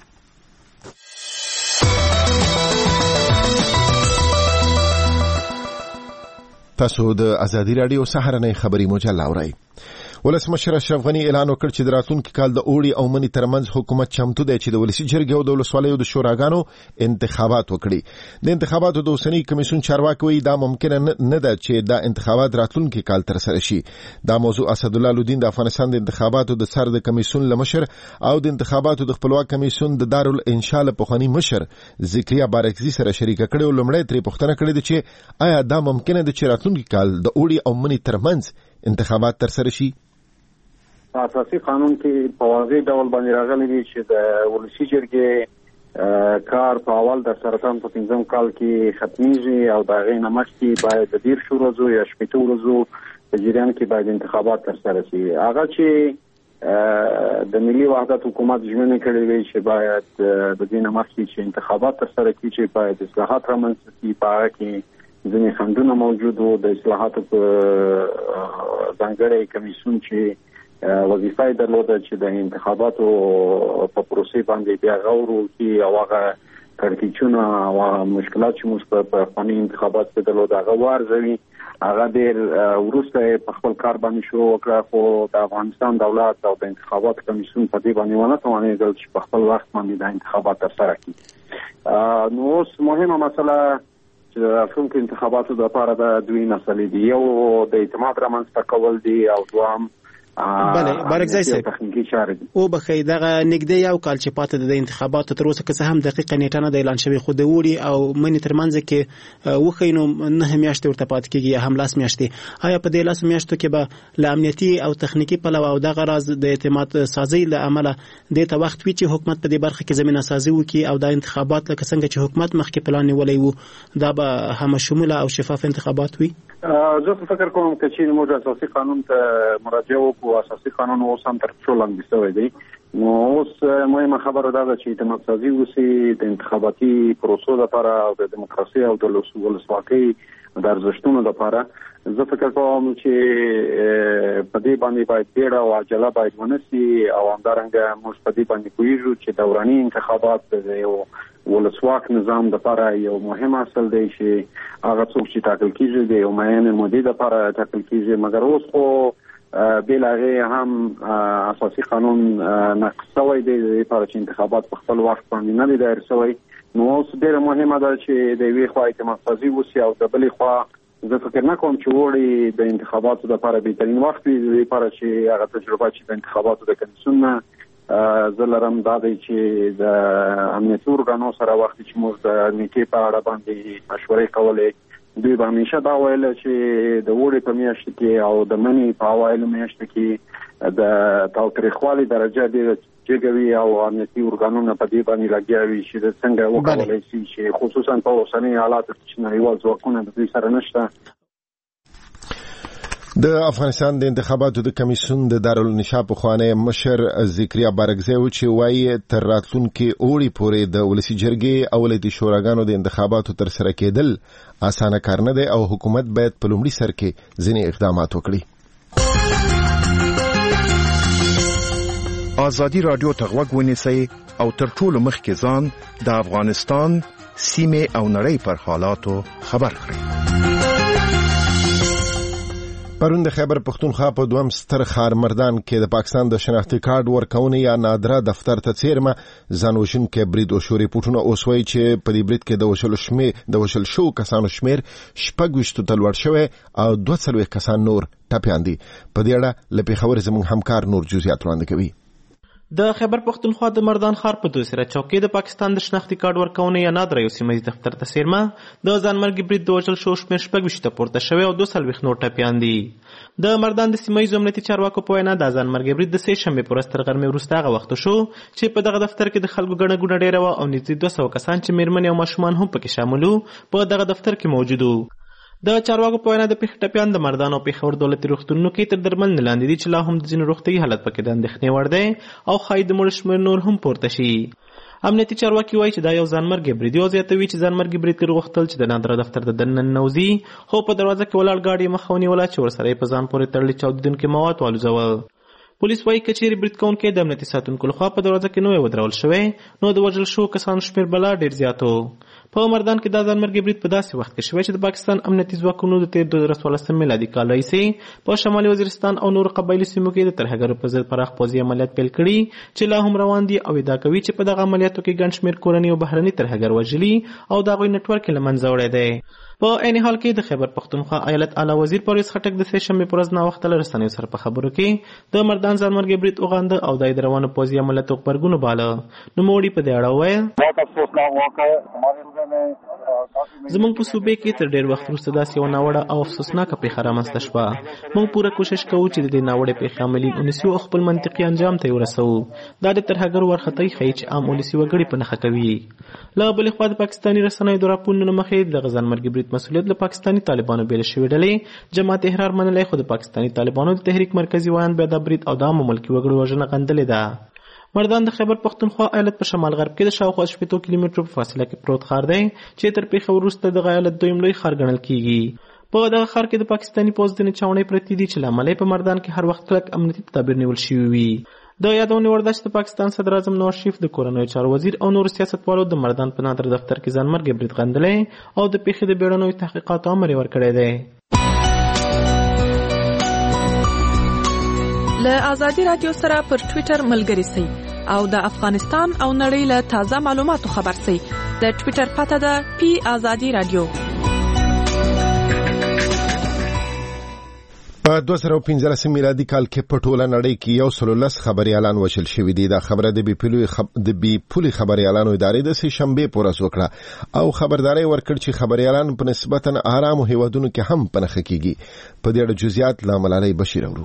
تاسو د ازادي رادیو سهارنۍ خبري مجله اورئ. ولسمشر اشرف غنی اعلان وکړ چې د راتلونکي کال د اوړي او مني ترمنځ حکومت چمتو دی چې د ولسی جرګې او د ولسوالیو د شوراګانو انتخابات وکړي. د انتخاباتو د اوسنی کمیسیون چارواکي وایي دا ممکن نه ده چې دا انتخابات راتلونکي کال تر سره شي. دا موضوع اسدالله لودین د افغانستان د انتخاباتو د سر د کمیسیون لمشر او د انتخاباتو د خپلواک کمیسیون د دارالانشاء له پخوانی مشر ذکریا بارکزي سره شریک کړي او لمړی ترې پوښتنه کړې ده چې آیا دا ممکن ده چې راتلونکي کال د اوړي او مني ترمنځ انتخابات تر سره شي؟ اساسي قانون کې په واضح ډول باندې راغلي دي چې د ولسی جرګې کار په اول د سرطان په پنځم کال کې ختميږي او دا غي نمک کې باید د ډیر شورو زو یا شپږ ورځو په جریان کې باید انتخابات تر سره شي. هغه چې د ملي وحدت حکومت ژمنه کړې وي چې باید د دې نمک کې انتخابات تر سره کړي چې باید اصلاحات رامنځته شي. په هغه کې ځینې خنډونه موجود وو د اصلاحاتو په ځانګړي کمیسیون چې وظیفه یې درلوده چې د انتخاباتو په پروسې باندې بیا غور وکړي او هغه کړکېچونه او مشکلات چې موږ په افغاني انتخابات کې درلوده هغه وارزوي. هغه ډېر وروسته په خپل کار باندې شروع وکړه خو د افغانستان دولت او د انتخابات کمیسیون په دې باندې ونه توانېدل چې په خپل وخت باندې د انتخابات ترسره کړي. نو اوس مهمه مسله چې راتلونکي انتخاباتو لپاره د دوی مسلې دي. یو د اعتماد رامنځته کول دي او دوام بله بارکزی صاحب تخنیکی چارې دي. او بخې دغه نږدې یو کال چې پاتې د انتخاباتو تر اوسه که هم دقیقه نیټه نه د اعلان شوی خو د وړي او منی ترمنځ کې وخینو نه میاشتې ورته پاتې کېږي یا هم لاس میاشتې. آیا په دې لاس میاشتو کې به له امنیتي او تخنیکی پلوه او دغه راز د اعتماد سازي له امله د ته وخت وی چې حکومت په دې برخه کې زمينه سازي وکړي او د انتخابات لکه څنګه چې حکومت مخکې پلان نیولای وو دا به هم شامل او شفاف انتخابات وي؟ زه فکر کوم چې موږ اساسي قانون ته مراجعه وکړو. اساسي قانون اوس هم تر څو لاندې شوی دی. نو اوس مهمه خبره ده چې اعتماد سازي وسی د انتخاباتي پروسو لپاره او د دیموکراسي او د ولسواکۍ د ارزښتونو لپاره. زه فکر کوم چې په دې باندې باید ډېر او عجله باید ونسي او همدارنګه موږ په دې باندې پوهیږو چې دوراني انتخابات د یو ولسواک نظام لپاره یو مهم اصل دی چې هغه څوک چې ټاکل کیږي د یو معینې مودې لپاره ټاکل کیږي. مګر اوس خو بلغه هم اساسي قانون نقض شوی دی لپاره چې انتخابات په خپل وخت باندې نه دي دایر شوی. نو اوس ډېر مهمه ده چې د یوې خوا اعتماد سازي وشي او د بلې خوا زه فکر نه کوم چې وړي د انتخاباتو لپاره بهترین وخت وي لپاره چې هغه تجربه چې د انتخاباتو د کمیسیون نه زه لرم دا دی چې د امنیتي ارګانو سره وخت چې موږ د نیټې په اړه باندې مشورې کولې دوی به همیشه دا ویل چې د وړي په میاشت کې او د مني په اوایلو میاشت کې د تاوتریخوالي درجه ډېره جګوي او امنیتي ارګانونه په دې باندې لګیا وي چې د څنګه وکولای شي چې خصوصا په اوسنۍ حالاتو کې چې نړیوال ځواکونه د دوی سره نشته. د افغانستان د انتخاباتو د کمیسیون د دارالانشاء پخوانی مشر ذکریا بارکزی و چې وایي تر راتلونکي اوړي پورې د ولسی جرګې او ولایتي شوراګانو د انتخاباتو تر سره کېدل اسانه کار نه دی او حکومت باید په لومړي سر کې ځینې اقدامات وکړي. آزادی رادیو ته غوږ ونیسئ او تر ټولو مخکې ځان د افغانستان سیمې او نړۍ پر حالاتو خبر کړئ. پرون د خیبر پختونخوا په دویم ستر ښار مردان کې د پاکستان د شناختی کارت ورکونې یا نادره دفتر ته څیرمه ځانوژونکی برید وشو. ریپورټونه اوس وایي چې په دې برید کې د وشل شمیر د وشل شو کسانو شمیر شپږ ویشتو ته لوړ شوی او دوه څلوېښت کسان نور ټپیان دي. په دې اړه له پېښور زموږ همکار نور جزئیات وړاندې کوي. د خیبر پختونخوا د مردان ښار په دوسره چوکۍ د پاکستان د شناختی کارت ورکونې یا نادره یو سیمه دفتر ته څیرمه د ځانمرګي برید د وژل شو شمېر شپږ ویشت ته پورته شوی او دوه څلوېښت نور ټپیان دي. د مردان د سیمه ییزو امنیتي چارواکو په وینا د ځانمرګي برید د سې شنبې په ورځ تر غرمې وروسته هغه وخت شو چې په دغه دفتر کې د خلکو ګڼه ګوڼه ډېره وه او نږدې دوه سوه کسان چې مېرمنې او ماشومان هم پکې شامل وو په دغه دفتر کې موجود وو. د چارواکو په وینا د پیښې ټپیان د مردان او پېښور دولتي روغتونونو کې تر درملنې لاندې دي چې لا هم د ځینو روغتیایي حالت پکې د اندېښنې وړ دی او ښایي د مړو شمېر نور هم پورته شي. امنیتي چارواکي وایي چې دا یو ځانمرګي برید او زیاتوي چې ځانمرګي بریدګر غوښتل چې د نادره دفتر د دننه ننوځي خو په دروازه کې ولاړ ګاډي یې مخه ونیوله چې ورسره یې په ځان پورې تړلي چاودېدونکي مواد والوځول. پولیس وایي که چیرې برید کوونکی د امنیتي ساتونکو لخوا په دروازه کې نه وی ودرول شوی نو د وژل شوو کسانو شمېر به لا ډېر زیات و. په مردان کې د ځانمرګي برید په داسې وخت کې شوی چې د پاکستان امنیتي ځواکونو د تیر دوه زره څوارلسم میلادي کال راهیسې په شمالي وزیرستان او نورو قبایلي سیمو کې د ترهګرو پر ضد پراخ پوځي عملیات پیل کړي چې لا هم روان دي او ادعا کوي چې په دغه عملیاتو کې ګڼ شمېر کورني او بهرني ترهګر وژلي او د هغوی نټورک یې له منځه وړی دی. په عین حال کې د خیبر پښتونخوا ایالت اعلی وزیر پرویز خټک د سې شنبې پر ورځ ناوخته له رسنیو سره په خبرو کې د مردان ځانمرګي برید وغانده او د روانو پوځي عملیاتو غبرګون باله. نوموړي په دې اړه وویل زموږ په صوبې کې تر ډېر وخت وروسته داسې یوه ناوړه او افسوسناکه پېښه رامنځته شوه. موږ پوره کوشش کوو چې د دې ناوړې پېښې عملي ونیسو او خپل منطقي انجام ته یې ورسوو. دا د ترهګرو وارخطايي ښیي چې عام ولسي وګړي په نښه کوي. له بلې خوا د پاکستاني رسنیو د راپورونو مخې د ځانمرګي برید مسؤلیت له پاکستاني طالبانو بیل شوې ډلې جماعت احرار منلی، خو د پاکستاني طالبانو د تحریک مرکزي ویان بیا د برید او د عامو ملکي وګړو وژنه غندلې ده. مردان د خیبر پښتونخوا ایالت په شمال غرب کې د شاوخوا شپېتو کیلومترو په فاصله کې پروت ښار دی چې تر پېښور وروسته دغه ایالت دویم لوی ښار ګڼل کیږي. په دغه ښار کې د پاکستاني پوځ ځینې چاونۍ پرتې دي چې له امله په مردان کې هر وخت کلک امنیتي تدابیر نیول شوي وي. د یادونې وړ ده چې د پاکستان صدر اعظم نواز شریف د کورنیو چارو وزیر او نورو سیاستوالو د مردان په نادر دفتر کې ځانمرګي برید غندلی او د پېښې د بیړنیو تحقیقاتو امر یې ورکړی دی. له ازادي رادیو سره پر ټویټر ملګري سئ او د افغانستان او نړۍ له تازه معلوماتو خبر سئ. د ټویټر پته ده پی ازادي رادیو. په دوه زره پنځلسم میلادي کال کې په ټوله نړۍ کې یو سل لس خبريالان وژل شوي دي. دا خبره د بي پولي خب... د بي پولي خبريالانو ادارې د سې شنبې په ورځ وکړه او خبرداري ورکړ چې خبريالان په نسبتا آرامو هیوادونو کې هم په نښه کیږي. په دې اړه جزئیات له ملالۍ بشیر اورو.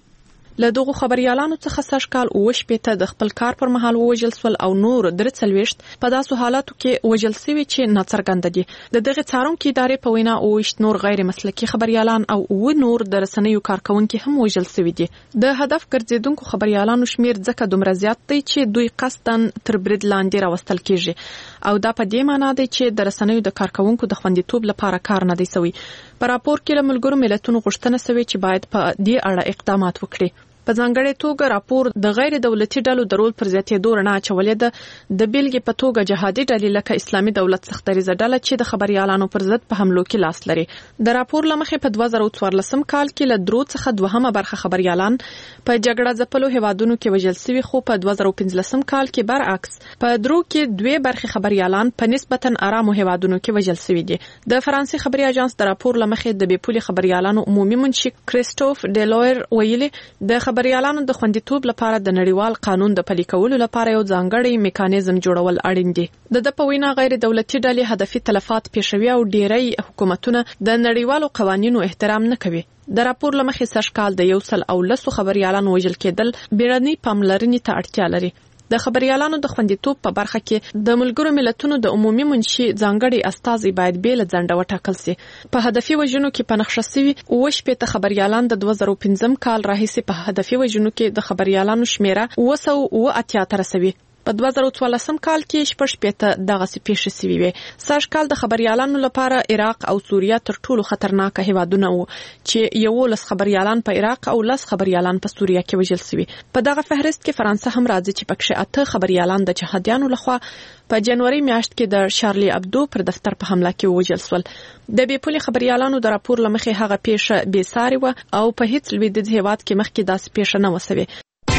له دغو خبريالانو څخه سږ کال اووه شپېته د خپل کار پر مهال ووژل سول او نور درې څلوېښت په داسو حالاتو کې وژل سوي چې ناڅرګنده دي. د دغې څارونکي ادارې په وینا اووه ویشت نور غیر مسلکي خبريالان او اووه نور د رسنیو کارکونکي هم وژل سوي دي. د هدف ګرځېدونکو خبريالانو شمیر ځکه دومره زیات دی چې دوی قصداً تر برید لاندې راوستل کیږي او دا په دې معنا دی چې د رسنیو د کارکونکو د خوندیتوب لپاره کار نه دی سوی. په راپور کې له ملګرو ملتونو غوښتنه سوې چې باید په دې اړه اقدامات وکړي. په ځانګړې توګه راپور د غیر دولتي ډلو د رول پر زیاتېدو رڼا اچولې ده. د بیلګې په توګه جهادي ډلې لکه اسلامي دولت سختدریزه ډله چې د خبريالانو پر ضد په حملو کې لاس لري. د راپور له مخې په دوه زره څوارلسم کال کې له درو څخه دوهمه برخه خبريالان په جګړه ځپلو هیوادونو کې وژل سوي، خو په دوه زره پنځلسم کال کې برعکس په درو کې دوه برخه خبريالان په نسبتا آرامو هیوادونو کې وژل سوي دي. د فرانسې خبري اژانس د راپور له مخې د بي پولي خبريالانو عمومي منشي کریسټوف ډیلویر ویلي د خبريالانو د خوندیتوب لپاره د نړیوال قانون د پلي کولو لپاره یو ځانګړی میکانیزم جوړول اړین دي. د د په وینا غیر دولتي ډلې هدفي تلفات پیښوي او ډیری حکومتونه د نړیوالو قوانینو احترام نه کوي. د راپور له مخې سږ کال د یو سل او لسو خبريالانو وژل کېدل بیړنۍ پاملرنې ته اړتیا لري. د خبريالانو د خوندیتوب په برخه کې د ملګرو ملتونو د عمومي منشي ځانګړي استازي باید بیل ځنډه وټاکل شي. په هدفي وژنو کې په نقشه سوي اووه شپېته خبريالان د دوه زره پنځم کال راهیسې په هدفي وژنو کې د خبريالانو شمیره اووه سوه اووه اتیا ته رسوي. په دوه زره څوارلسم کال کې شپږ شپېته دغسې پیښې سوي وې. سږ کال د خبريالانو لپاره عراق او سوریه تر ټولو خطرناکه هیوادونه وو چې یولس خبريالان په عراق او لس خبريالان په سوریه کې وژل سوي. په دغه فهرست کې فرانسه هم راځي چې پکښې اته خبريالان د جهادیانو لخوا په جنوري میاشت کې د شارلی ابدو پر دفتر په حمله کې وژل سول. د بي پولي خبريالانو د راپور لمخې هغه پیښه بې ساري و او په هیڅ لویدیځ هیواد کې مخکې داسې پیښه نه وسوي.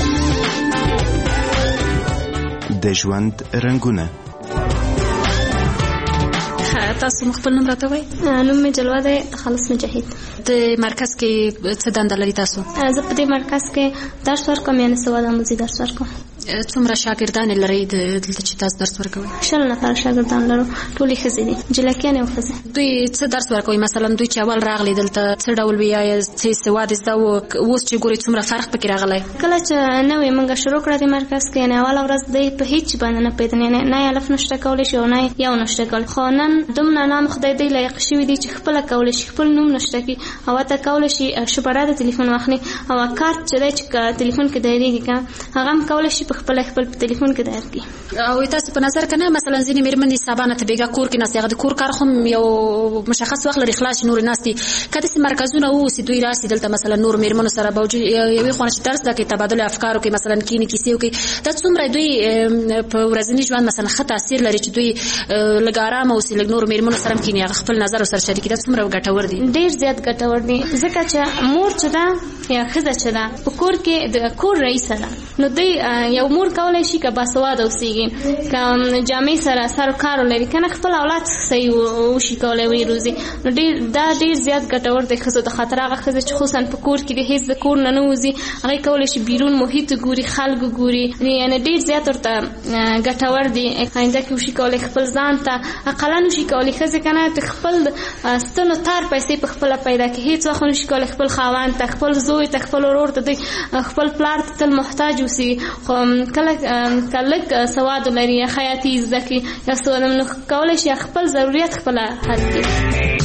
د ژوند رنگونه. تاسو مخبل نوم راته وای؟ نوم می جلوه ده خالص مجاهد. د مرکز کې څه دنده لري تاسو؟ زه په دې مرکز کې درس ورکوم، یعنی سواد آموزي درس ورکوم. څومره شاګردان لري دلته چې تاسو درس ورکوي؟ شل نفر شاګردان لرو، ټول ښځې دي، جلکیان او ښځې. دوی څه درس ورکوي؟ مثلا دوی چې اول راغلي دلته څه ډول وی یا څه سواد زده و، اوس چې ګوري څومره فرق پکې راغلی؟ کله چې نوې موږ شروع کړه د مرکز کې، یعنی اول ورځ دوی په هیڅ باندې نه پوهېدل، نه یې الف نشته کولی شي او نه یو نشته کولی. خو نن دومره نام خدای دی لایق شوي دي چې خپله کولی شي خپل نوم نشته کړي او ته کولی شي شماره د تلیفون واخلي او کارت چې دی چې تلیفون کې دایریږي که هغه هم کولی شي په خپل خپل ټلیفون کې درکې. او تاسو په نظر کنه مثلا ځینې مېرمنې سبانه ته بیګا کور کې ناستي، هغه د کور کار خو یو مشخص وخت لري خلاص نور ناستي، کله چې مرکزونه وو سي دوی راسي دلته مثلا نور مېرمنو سره باوجود یوې خونه چې درس دکې تبادله افکارو کې مثلا کینې کیسې وکي، دا څومره دوی په ورځني ژوند مثلا ښه تاثیر لري چې دوی لګارام او سي نور مېرمنو سره کینې خپل نظر سره شریک، دا څومره ګټور دي؟ ډیر زیات ګټور دي، ځکه چې مور چې دا یا ښځه چې دا په کور کې د کور رئیس ده، نو دوی یو مور کولای شي که باسواده اوسېږي، که جامع سره سر کار لري کنه خپل اولاد صحیح وشي کولای وي روزي، نو ډیر دا ډیر زیات ګټور دی ښځو ته. خاطر هغه ښځه چې خصوصا په کور کې د هیڅ د کور نه نه وځي، هغه کولای شي بیرون محیط ګوري، خلک ګوري، یعنی ډیر زیات ورته ګټور دی. آینده کې وشي کولای خپل ځان ته اقلا نشي کولای ښځه کنه ته خپل ستنو تار پیسې په خپل پیدا کې هیڅ وخت نشي کولای خپل خاوند ته، خپل زوی ته، خپل ورور ته، خپل پلار ته تل محتاج اوسي. خو کله کله سواد لري حیاتي زکه یا سوالم نو کولای شي خپل ضرورت خپل حل کړي.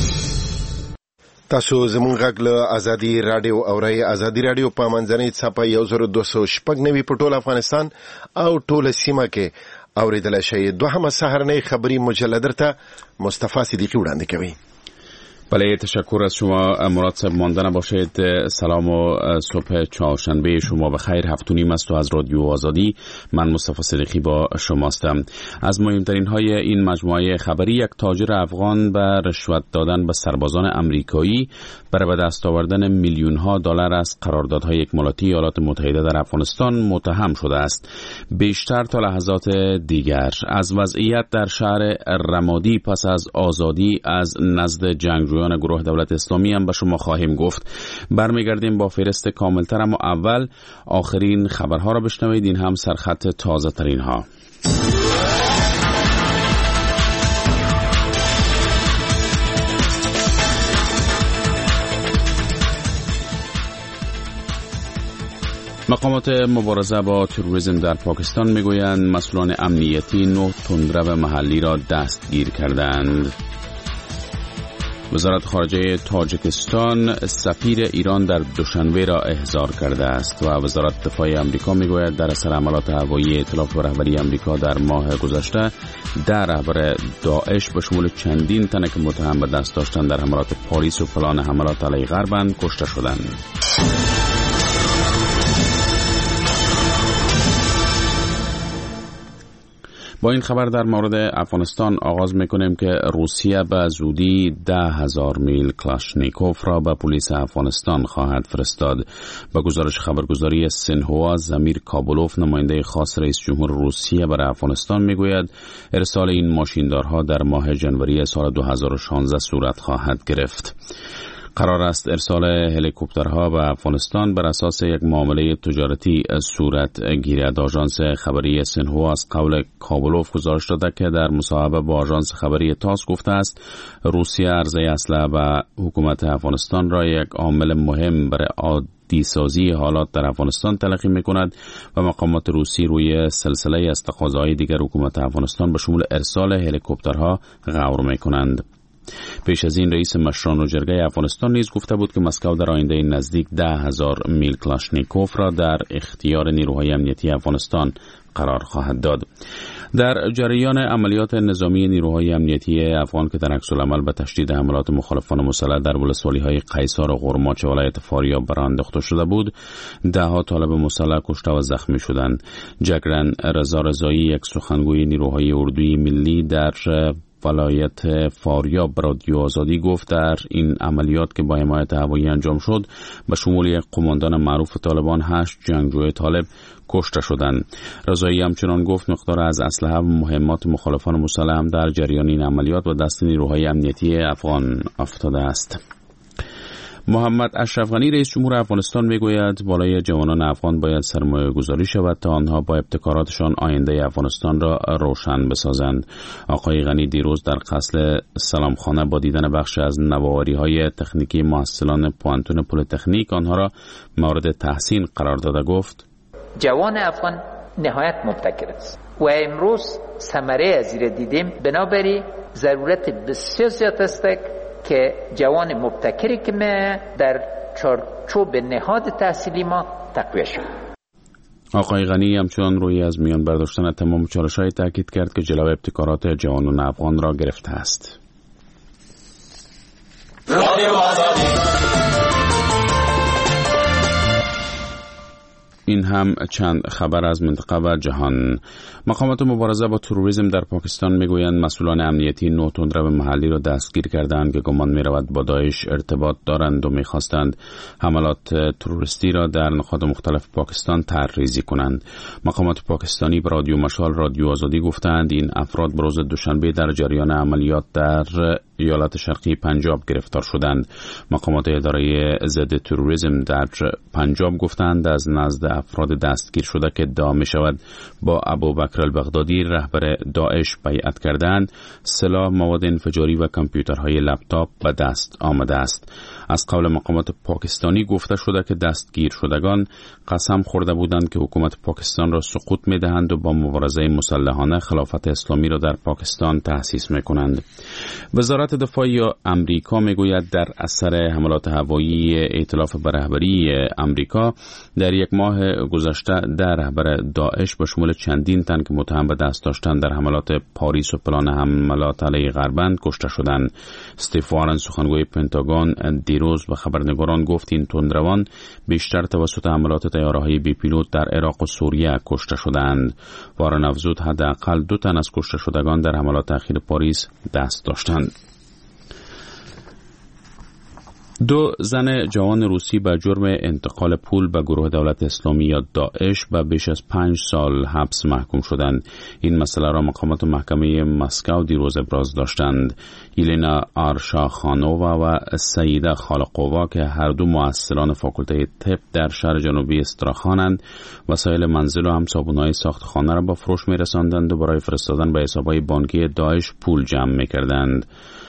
تاسو زمونږ غږ له ازادي رادیو اورئ. ازادي رادیو په منځنۍ څپه یو زر دوه سوه شپږ نوي په ټول افغانستان او ټوله سیمه کې اوریدلی شئ. دوهمه سهرنۍ خبری مجله ته مصطفی صدیقی وړاندې کوي. بله، تشکر از شما مراد صاحب. مانده نباشید. سلام و صبح چهارشنبه شما بخیر. هفت و نیم است و از رادیو آزادی من مصطفی صدیقی با شماستم. از مهمترین های این مجموعه خبری، یک تاجر افغان به رشوت دادن به سربازان امریکایی برای به دست آوردن میلیون ها دلار از قراردادهای اکمالاتی ایالات متحده در افغانستان متهم شده است. بیشتر تا لحظات دیگر از وضعیت در شهر رمادی پس از آزادی از نزد جنگجویان گروه دولت اسلامی هم به شما خواهیم گفت. برمیگردیم با فهرست کاملتر، اما اول آخرین خبرها را بشنوید. این هم سرخط تازه ترین ها. مقامات مبارزه با تروریسم در پاکستان میگویند مسئولان امنیتی نه تندرو محلی را دستگیر کردند. وزارت خارجه تاجیکستان سفیر ایران در دوشنبه را احضار کرده است و وزارت دفاع آمریکا میگوید در اثر حملات هوایی ائتلاف و رهبری آمریکا در ماه گذشته ده رهبر داعش به شمول چندین تن که متهم به دست داشتن در حملات پاریس و پلان حملات علیه غربند کشته شدند. با این خبر در مورد افغانستان آغاز میکنیم که روسیه به زودی ده هزار میل کلاشنیکوف را به پلیس افغانستان خواهد فرستاد. به گزارش خبرگزاری سینهوا، زمیر کابولوف، نماینده خاص رئیس جمهور روسیه برای افغانستان میگوید ارسال این ماشیندارها در ماه ژانویه سال دو هزار و شانزده صورت خواهد گرفت. قرار است ارسال هلیکوپترها به افغانستان بر اساس یک معامله تجارتی صورت گیرد. آژانس خبری سینهوا از قول کابولوف گزارش داده که در مصاحبه با آژانس خبری تاس گفته است روسیه عرضه اسلحه به حکومت افغانستان را یک عامل مهم برای عادی سازی حالات در افغانستان تلقی می‌کند و مقامات روسی روی سلسله از تقاضاهای دیگر حکومت افغانستان به شمول ارسال هلیکوپترها غور می‌کنند. پیش از این رئیس مشران و جرگه افغانستان نیز گفته بود که مسکو در آینده نزدیک ده هزار میل کلاشنیکوف را در اختیار نیروهای امنیتی افغانستان قرار خواهد داد. در جریان عملیات نظامی نیروهای امنیتی افغان که در عکس العمل به تشدید حملات مخالفان مسلح در ولسوالی‌های قیصار و غرماچ ولایت فاریاب راه انداخته شده بود، ده ها طالب مسلح کشته و زخمی شدند. جگرن رضا رضایی، یک سخنگوی نیروهای اردوی ملی در ولایت فاریاب رادیو آزادی گفت در این عملیات که با حمایت هوایی انجام شد به شمول یک قماندان معروف طالبان هشت جنگجوی طالب کشته شدند. رضایی همچنان گفت مقدار از اسلحه و مهمات مخالفان مسلح هم در جریان این عملیات و دست نیروهای امنیتی افغان افتاده است. محمد اشرف غنی رئیس جمهور افغانستان میگوید بالای جوانان افغان باید سرمایه گذاری شود تا آنها با ابتکاراتشان آینده افغانستان را روشن بسازند. آقای غنی دیروز در قصر سلامخانه با دیدن بخش از نوآوری‌های تکنیکی محصلان پوانتون پلی‌تکنیک آنها را مورد تحسین قرار داده گفت جوان افغان نهایت مبتکر است و امروز ثمره از این دیدیم، بنابراین ضرورت بسیار زیاد است که جوان مبتکری که ما در چارچوب نهاد تحصیلی ما تقویه شد. آقای غنی همچنان روی از میان برداشتن تمام چالش‌های تاکید کرد که جلوی ابتکارات جوانان افغان را گرفته است. این هم چند خبر از منطقه و جهان. مقامات مبارزه با تروریسم در پاکستان میگویند مسئولان امنیتی نه تندرو محلی را دستگیر کردند که گمان می‌رود با داعش ارتباط دارند و می‌خواستند حملات تروریستی را در نقاط مختلف پاکستان طرح‌ریزی کنند. مقامات پاکستانی به رادیو مشال رادیو آزادی گفتند این افراد به روز دوشنبه در جریان عملیات در ایالت شرقی پنجاب گرفتار شدند. مقامات اداره ضد تروریسم در پنجاب گفتند از نزد افراد دستگیر شده که ادعا می شود با ابوبکر البغدادی رهبر داعش بیعت کردند، سلاح، مواد انفجاری و کامپیوترهای لپتاپ به دست آمده است. از قول مقامات پاکستانی گفته شده که دستگیر شدگان قسم خورده بودند که حکومت پاکستان را سقوط می دهند و با مبارزه مسلحانه خلافت اسلامی را در پاکستان تأسیس می کنند. وزارت دفاع امریکا می گوید در اثر حملات هوایی ائتلاف به رهبری امریکا در یک ماه گذشته در رهبر داعش به شمول چندین تن که متهم به دست داشتن در حملات پاریس و پلان حملات علیه غربند کشته شدند. استیو وارن سخنگوی پنتاگون دیروز به خبرنگاران گفت این تندروان بیشتر توسط حملات طیاره‌های بی پیلوت در عراق و سوریه کشته شدند. وارن افزود حداقل دو تن از کشته شدگان در حملات اخیر پاریس دست داشتند. دو زن جوان روسی به جرم انتقال پول به گروه دولت اسلامی یا داعش به بیش از پنج سال حبس محکوم شدند. این مسئله را مقامات محکمه مسکو دیروز ابراز داشتند. یلینا آرشاخانووا و سیده خالقووا که هر دو مؤسسان فاکولته طب در شهر جنوبی استراخانند، وسایل منزل و هم صابون‌های ساخت خانه را با فروش می‌رساندند و برای فرستادن به حساب‌های بانکی داعش پول جمع می‌کردند.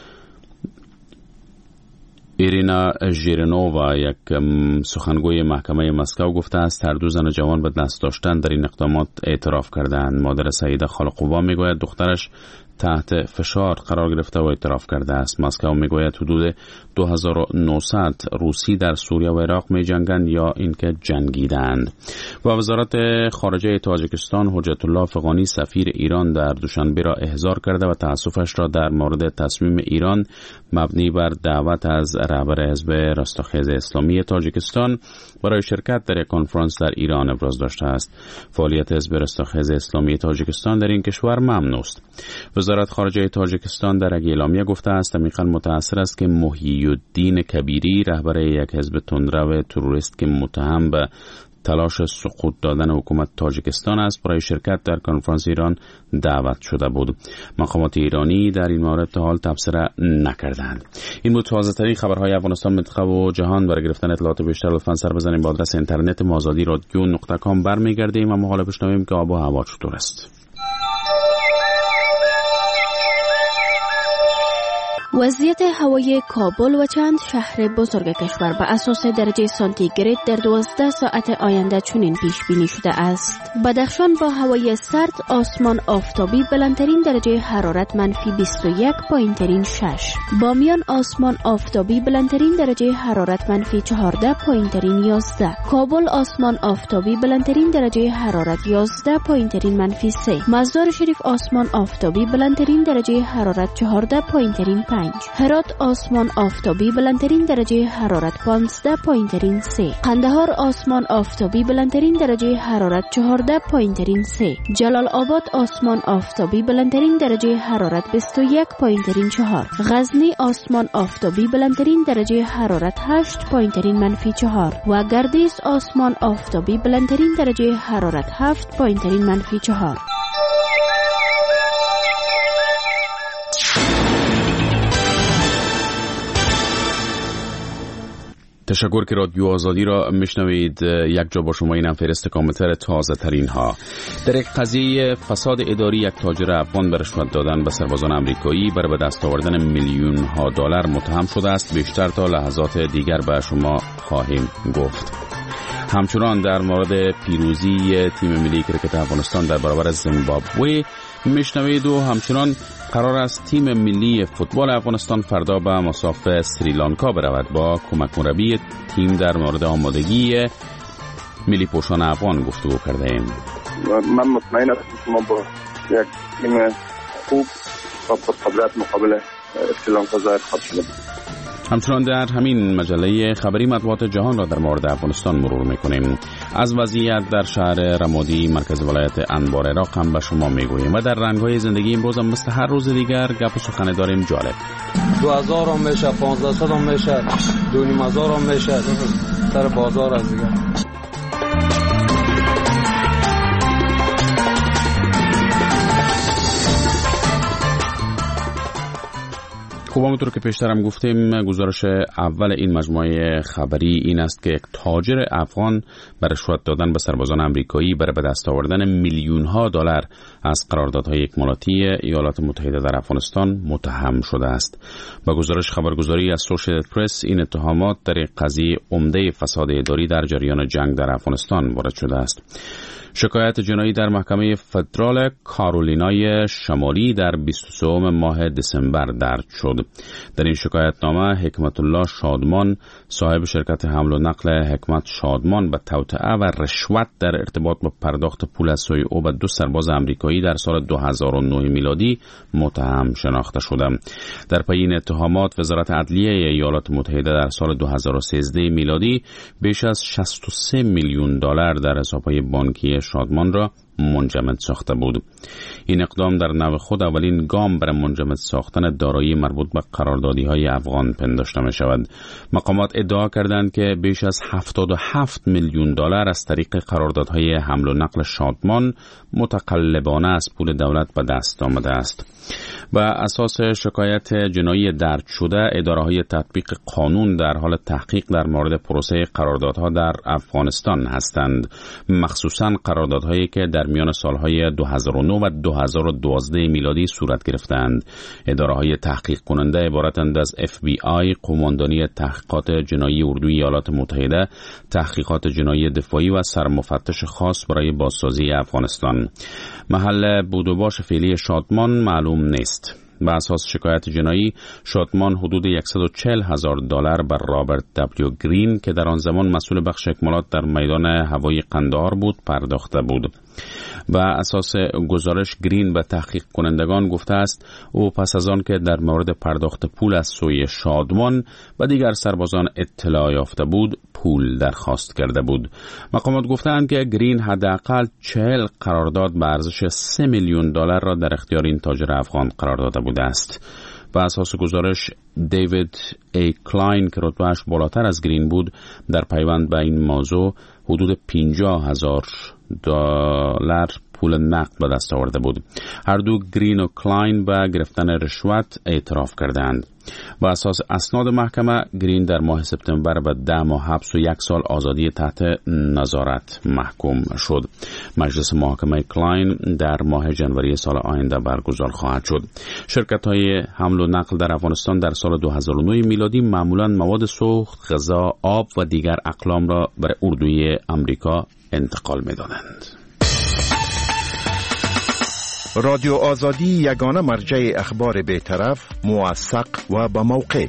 ایرینا ژیرنووا یک سخنگوی محکمه مسکو گفته است هر دو زن جوان به دست داشتن در این اقدامات اعتراف کردند. مادر سعیده خالقووا میگوید دخترش تحت فشار قرار گرفته و اعتراف کرده است. مسکو میگوید حدود دو هزار و نهصد روسی در سوریه و عراق می جنگند یا اینکه جنگیدند. و وزارت خارجه تاجیکستان حجت الله افغانی سفیر ایران در دوشنبه را احضار کرده و تأسفش را در مورد تصمیم ایران مبنی بر دعوت از رهبر حزب رستاخیز اسلامی تاجیکستان برای شرکت در یک کنفرانس در ایران ابراز داشته است. فعالیت حزب رستاخیز اسلامی تاجیکستان در این کشور ممنوع است. وزارت خارجه تاجیکستان در یک اعلامیه گفته است عمیقاً متأثر است که محی الدین کبیری رهبر یک حزب تندرو تروریست که متهم به تلاش سقوط دادن حکومت تاجیکستان است برای شرکت در کنفرانس ایران دعوت شده بود. مقامات ایرانی در این مورد تا حال تبصره نکردند. این بود تازه ترین خبرهای افغانستان، منطقه و جهان. برای گرفتن اطلاعات بیشتر لطفاً سر بزنید به آدرس اینترنت ما آزادی رادیو نقطه کام برمیگردیم و حالا بشنویم که آب و هوا چطور است. وضعیت هوای کابل و چند شهر بزرگ کشور به اساس درجه سانتیگراد در دوازده ساعت آینده چنین پیش بینی شده است. بدخشان با هوای سرد، آسمان آفتابی، بلندترین درجه حرارت منفی بیست و یک پایینترین شش. بامیان آسمان آفتابی، بلندترین درجه حرارت منفی چهارده پایینترین یازده. کابل آسمان آفتابی، بلندترین درجه حرارت یازده پایینترین منفی سه. مزار شریف آسمان آفتابی، بلندترین درجه حرارت چهارده پایینترین پنج. هرات آسمان آفتابی، بلندترین درجه حرارت پانزده پایینترین سه. قندهار آسمان آفتابی، بلندترین درجه حرارت چهارده پایینترین سه. جلال آباد آسمان آفتابی، بلندترین درجه حرارت بیست و یک پایینترین چهار. غزنی آسمان آفتابی، بلندترین درجه حرارت هشت پایینترین منفی چهار و گردیز آسمان آفتابی، بلندترین درجه حرارت هفت پایینترین منفی چهار. تشکر که رادیو آزادی را میشنوید. یک جا با شما اینم فهرست کاملتر تازه ترین ها. در یک قضیه فساد اداری یک تاجر افغان به رشوت دادن به سربازان امریکایی برای به دست آوردن میلیون ها دلار متهم شده است. بیشتر تا لحظات دیگر به شما خواهیم گفت. همچنان در مورد پیروزی تیم ملی کرکت افغانستان در برابر زیمبابوه میشنوید و همچنان قرار است تیم ملی فوتبال افغانستان فردا به مسافت سریلانکا برود. با کمک مربی تیم در مورد آمادگی ملی پوشان افغان گفتگو کرده ایم. من مطمئن هستم ما با یک تیم خوب و پرقدرت مقابل سریلانکا ظاهر خواهد شد. همچنان در همین مجله خبری مطبوعات جهان را در مورد افغانستان مرور میکنیم. از وضعیت در شهر رمادی مرکز ولایت انبار عراق هم به شما میگوییم و در رنگ‌های زندگی امروز هم مثل هر روز دیگر گپ و سخن داریم جالب. دو هزار هم میشه، پانزده صد هم میشه، دو نیم هزار هم میشه، سر بازار از دیگر. خوب، همونطور که پیشترم گفتیم گزارش اول این مجموعه خبری این است که یک تاجر افغان بر رشوت دادن به سربازان آمریکایی برای به دست آوردن میلیون ها دلار از قراردادهای اکمالاتی ایالات متحده در افغانستان متهم شده است. با گزارش خبرگزاری از سوشیتد پرس این اتهامات در قضیه عمده فساد اداری در جریان جنگ در افغانستان وارد شده است. شکایت جنایی در محکمه فدرال کارولینای شمالی در بیست و سوم ماه دسامبر درج شد. در این شکایتنامه حکمت الله شادمان صاحب شرکت حمل و نقل حکمت شادمان به توطئه و رشوت در ارتباط با پرداخت پول از سوی او به دو سرباز آمریکایی در سال دو هزار و نه میلادی متهم شناخته شده. در پی این اتهامات وزارت عدلیه ایالات متحده در سال دو هزار و سیزده میلادی بیش از شصت و سه میلیون دلار در حساب‌های بانکی شادمان را منجمد ساخته بود. این اقدام در نوع خود اولین گام برای منجمد ساختن دارایی مربوط به قراردادی‌های افغان پنداشته می شود. مقامات ادعا کردند که بیش از هفتاد و هفت میلیون دلار از طریق قراردادهای حمل و نقل شادمان متقلبانه از پول دولت به دست آمده است. و اساس شکایت جنایی درج شده، اداره‌های تطبیق قانون در حال تحقیق در مورد پروسه قراردادها در افغانستان هستند، مخصوصاً قراردادهایی که در میان سالهای دو هزار و نه و دو هزار و دوازده میلادی صورت گرفتند. اداره‌های تحقیق کننده عبارتند از اف بی آی، قماندانی تحقیقات جنایی اردوی ایالات متحده، تحقیقات جنایی دفاعی و سرمفتش خاص برای بازسازی افغانستان. محل بود و باش فعلی شادمان معلوم نیست. به اساس شکایت جنایی، شادمان حدود صد و چهل هزار دلار بر رابرت دبلیو گرین که در آن زمان مسئول بخش اکمالات در میدان هوایی قندهار بود پرداخته بود. و اساس گزارش گرین به تحقیق کنندگان گفته است او پس از آن که در مورد پرداخت پول از سوی شادمان و دیگر سربازان اطلاع یافته بود پول درخواست کرده بود. مقامات گفتند که گرین حداقل چهل قرارداد به ارزش سه میلیون دلار را در اختیار این تاجر افغان قرار داده بوده است. و اساس گزارش دیوید ای کلاین که رتبهش بالاتر از گرین بود در پیوند به این موضوع حدود پنجاه هزار دلار پول نقد به دست آورده بود. هر دو گرین و کلاین به گرفتن رشوت اعتراف کردند. و اساس اسناد محکمه، گرین در ماه سپتامبر به ده ماه حبس و یک سال آزادی تحت نظارت محکوم شد. مجلس محاکمه کلاین در ماه ژانویه سال آینده برگزار خواهد شد. شرکت‌های حمل و نقل در افغانستان در سال دو هزار و نه میلادی معمولاً مواد سوخت، غذا، آب و دیگر اقلام را برای اردوی آمریکا انتقال می‌دادند. رادیو آزادی یگانه مرجع اخبار بی‌طرف، موثق و با موقع.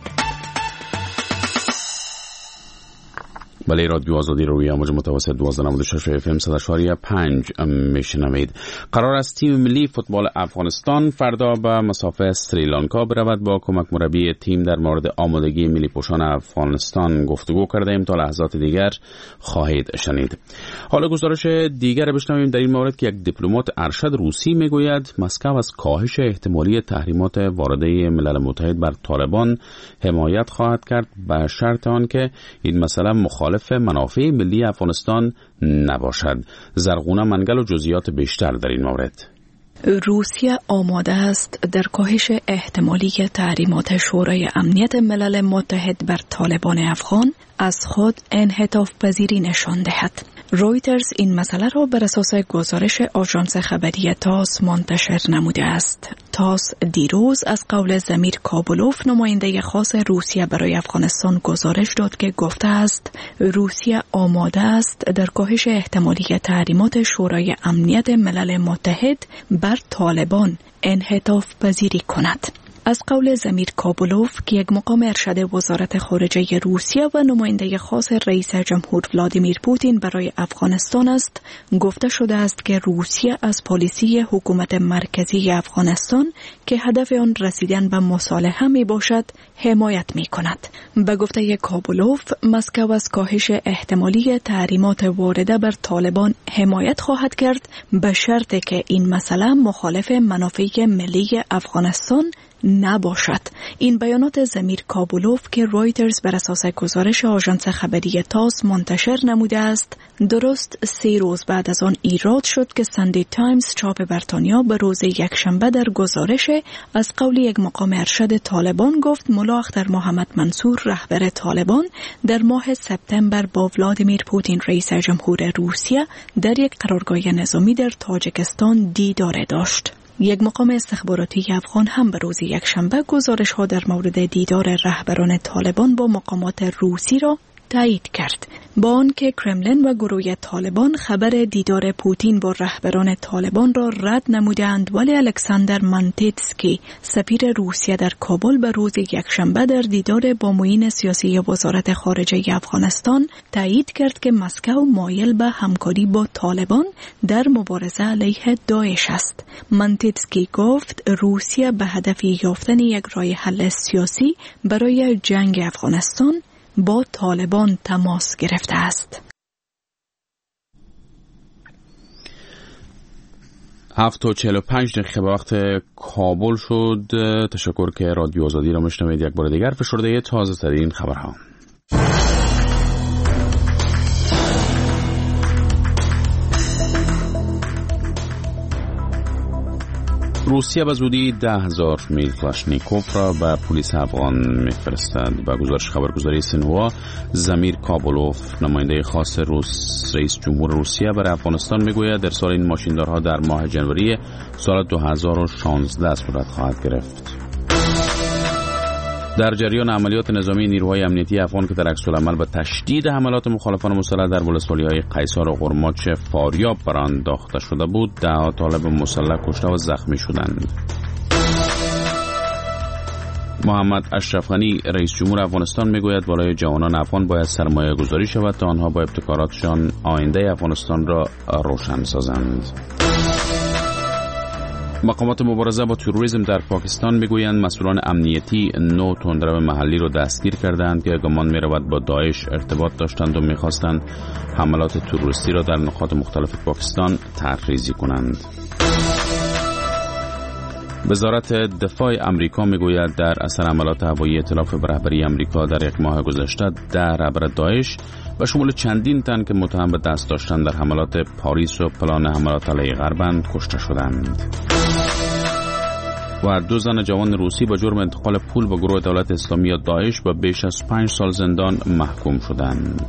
بله، رادیو آزادی روی امواج متوسط دوازده و نود و شش اف ام صد و چهار پنج میشنوید. قرار است تیم ملی فوتبال افغانستان فردا به مسافه سریلانکا برود. با کمک مربی تیم در مورد آمادگی ملی پوشان افغانستان گفتگو کرده ایم. تا لحظات دیگر خواهید شنید. حالا گزارش دیگر بشنویم در این مورد که یک دیپلمات ارشد روسی میگوید مسکو از کاهش احتمالی تحریمات وارده ملل متحد بر طالبان حمایت خواهد کرد به شرط آنکه این مسئله مخالف منافع ملی افغانستان نباشد. زرغونه منگل و جزئیات بیشتر در این مورد. روسیه آماده است در کاهش احتمالی تحریمات شورای امنیت ملل متحد بر طالبان افغان از خود انعطاف پذیری نشان دهد. رویترز این مسئله را بر اساس گزارش آژانس خبری تاس منتشر نموده است. تاس دیروز از قول زمیر کابولوف، نماینده خاص روسیه برای افغانستان، گزارش داد که گفته است روسیه آماده است در کاهش احتمالی تحریمات شورای امنیت ملل متحد بر طالبان انعطاف پذیری کند. از قول زمیر کابولوف که یک مقام ارشد وزارت خارجه روسیه و نماینده خاص رئیس جمهور ولادیمیر پوتین برای افغانستان است، گفته شده است که روسیه از پالیسی حکومت مرکزی افغانستان که هدف آن رسیدن به مصالحه می باشد حمایت می کند. به گفته کابولوف، مسکو از کاهش احتمالی تحریمات وارده بر طالبان حمایت خواهد کرد به شرطی که این مسئله مخالف منافع ملی افغانستان نباشد. این بیانات زمیر کابولوف که رویترز بر اساس گزارش آژانس خبری تاس منتشر نموده است، درست سه روز بعد از آن ایراد شد که ساندی تایمز چاپ بریتانیا به روز یکشنبه در گزارش از قول یک مقام ارشد طالبان گفت ملا اختر محمد منصور رهبر طالبان در ماه سپتامبر با ولادیمیر پوتین رئیس جمهور روسیه در یک قرارگاه نظامی در تاجیکستان دیدار داشت. یک مقام استخباراتی افغان هم به روز یکشنبه گزارش ها در مورد دیدار رهبران طالبان با مقامات روسی را تایید کرد، با آنکه کرملین و گروه طالبان خبر دیدار پوتین با رهبران طالبان را رد نمودند، ولی الکساندر مانتیتسکی سفیر روسیه در کابل به روز یکشنبه در دیدار با معین سیاسی وزارت خارجه افغانستان تایید کرد که مسکو مایل به همکاری با طالبان در مبارزه علیه داعش است. مانتیتسکی گفت روسیه به هدف یافتن یک راه حل سیاسی برای جنگ افغانستان با طالبان تماس گرفته است. هفت و چهل و پنج دقیقه به وقت کابل شد. تشکر که رادیو آزادی را میشنوید. یک بار دیگر فشرده تازه ترین خبرها. روسیه به زودی ده هزار میل کلاشنیکوف را به پلیس افغان میفرستد. به گزارش خبرگزاری سینهوا، زمیر کابولوف نماینده خاص روس رئیس جمهور روسیه برای افغانستان میگوید ارسال این ماشیندارها در ماه ژانویه سال دو هزار و شانزده صورت خواهد گرفت. در جریان عملیات نظامی نیروهای امنیتی افغان که در عکس العمل به تشدید حملات مخالفان مسلح در ولسوالی‌های قیصر و قرماچ فاریاب برانداخته شده بود، ده طالب مسلح کشته و زخمی شدند. محمد اشرف غنی رئیس جمهور افغانستان میگوید بالای جوانان افغان باید سرمایه گذاری شود تا آنها با ابتکاراتشان آینده افغانستان را روشن سازند. مقامات مبارزه با تروریسم در پاکستان میگویند مسئولان امنیتی نو تندرو محلی را دستگیر کردند که گمان میرود با داعش ارتباط داشتند و میخواستند حملات تروریستی را در نقاط مختلف پاکستان طرحریزی کنند. وزارت دفاع امریکا میگوید در اثر حملات هوایی ائتلاف به رهبری امریکا در یک ماه گذشته ده رهبر داعش و شمول چندین تن که متهم به دست داشتن در حملات پاریس و پلان حملات علیه غربند کشته شدند. و دو زن جوان روسی با جرم انتقال پول به گروه دولت اسلامی یا داعش با بیش از پنج سال زندان محکوم شدند.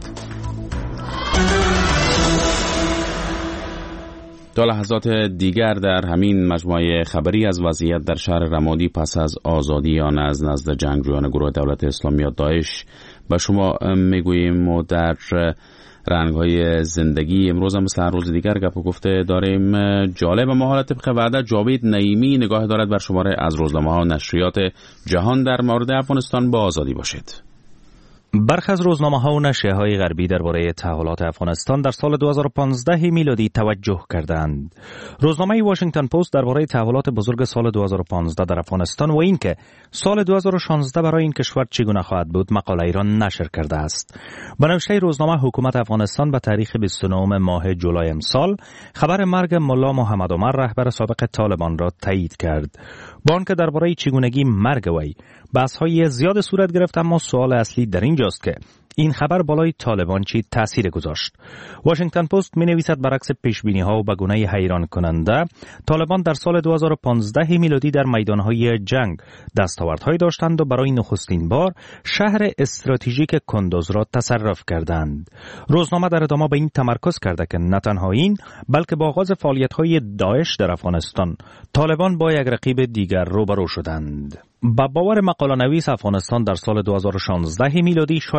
تا لحظات دیگر در همین مجموعه خبری از وضعیت در شهر رمادی پس از آزادی آن از نزد جنگجویان گروه دولت اسلامی یا داعش به شما میگوییم و در رنگ‌های زندگی امروز هم مثل هر روز دیگر گپ و گفته داریم. جالب ما حالا طبق وعده جاوید نعیمی نگاه دارد بر شماره از روزنامه‌ها و نشریات جهان در مورد افغانستان با آزادی باشید. برخی از روزنامه‌ها و نشریه‌های غربی درباره تحولات افغانستان در سال دو هزار و پانزده میلادی توجه کردند. روزنامه واشنگتن پست درباره تحولات بزرگ سال دو هزار و پانزده در افغانستان و اینکه سال دو هزار و شانزده برای این کشور چگونه خواهد بود مقاله را نشر کرده است. به نوشته روزنامه حکومت افغانستان به تاریخ بیست و نه ماه جولای امسال خبر مرگ ملا محمد عمر رهبر سابق طالبان را تایید کرد. با آنکه درباره چگونگی مرگ وی بحث‌های زیاد صورت گرفت، اما سوال اصلی در اینجاست که این خبر بالای طالبان چی تأثیر گذاشت. واشنگتن پست می نویسد برعکس پیشبینی‌ها و به گونه حیران کننده طالبان در سال دو هزار و پانزده میلادی در میدان‌های جنگ دستاوردهایی داشتند و برای نخستین بار شهر استراتژیک کندوز را تصرف کردند. روزنامه در ادامه به این تمرکز کرده که نه تنها این بلکه با آغاز فعالیت‌های داعش در افغانستان طالبان با یک رقیب دیگر روبرو شدند. با باور مقاله نویس افغانستان در سال دو هزار و شانزده میلادی شاید با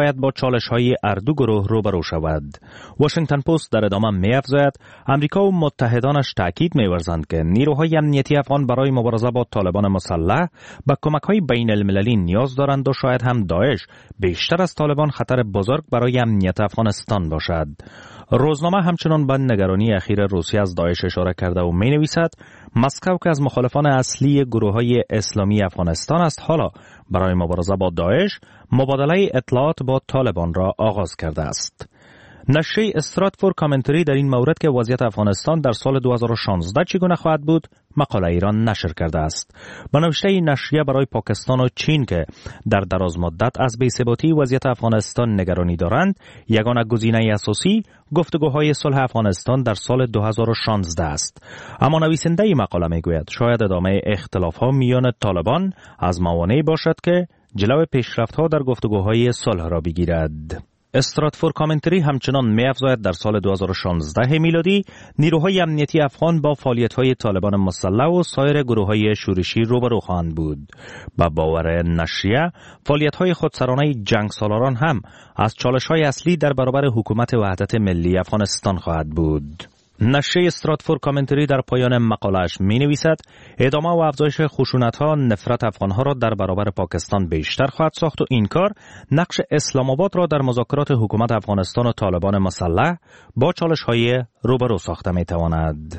چالش‌های اردو گروه روبرو شود. واشنگتن پست در ادامه می‌افزاید آمریکا و متحدانش تاکید می‌ورزند که نیروهای امنیتی افغان برای مبارزه با طالبان مسلح به کمک‌های بین المللی نیاز دارند و شاید هم داعش بیشتر از طالبان خطر بزرگ برای امنیت افغانستان باشد. روزنامه همچنان به نگرانی اخیر روسیه از داعش اشاره کرده و می‌نویسد مسکو که از مخالفان اصلی گروه‌های اسلامی افغانستان است حالا برای مبارزه با داعش مبادله اطلاعات با طالبان را آغاز کرده است. نشریه استراتفورد کامنتری در این مورد که وضعیت افغانستان در سال دو هزار و شانزده چگونه خواهد بود مقاله ایران نشر کرده است. با نوشته این نشریه برای پاکستان و چین که در دراز مدت از بی‌ثباتی وضعیت افغانستان نگرانی دارند یگانه گزینه اساسی گفتگوهای صلح افغانستان در سال دو هزار و شانزده است. اما نویسنده این مقاله میگوید شاید ادامه اختلاف‌ها میان طالبان از موانعی باشد که جلو پیشرفت‌ها در گفتگوهای صلح را بگیرد. استراتفورد کامنتری همچنان می‌افزاید در سال دو هزار و شانزده میلادی نیروهای امنیتی افغان با فعالیت‌های طالبان مسلح و سایر گروه‌های شورشی روبرو خواهند بود. با باور نشریه فعالیت‌های خودسرانه جنگسالاران هم از چالش‌های اصلی در برابر حکومت وحدت ملی افغانستان خواهد بود. نشریه استراتفورد کامنتری در پایان مقاله‌اش می‌نویسد ادامه و افزایش خشونت‌ها نفرت افغان‌ها را در برابر پاکستان بیشتر خواهد ساخت و این کار نقش اسلام آباد را در مذاکرات حکومت افغانستان و طالبان مسلح با چالش‌های روبرو ساخته می‌تواند.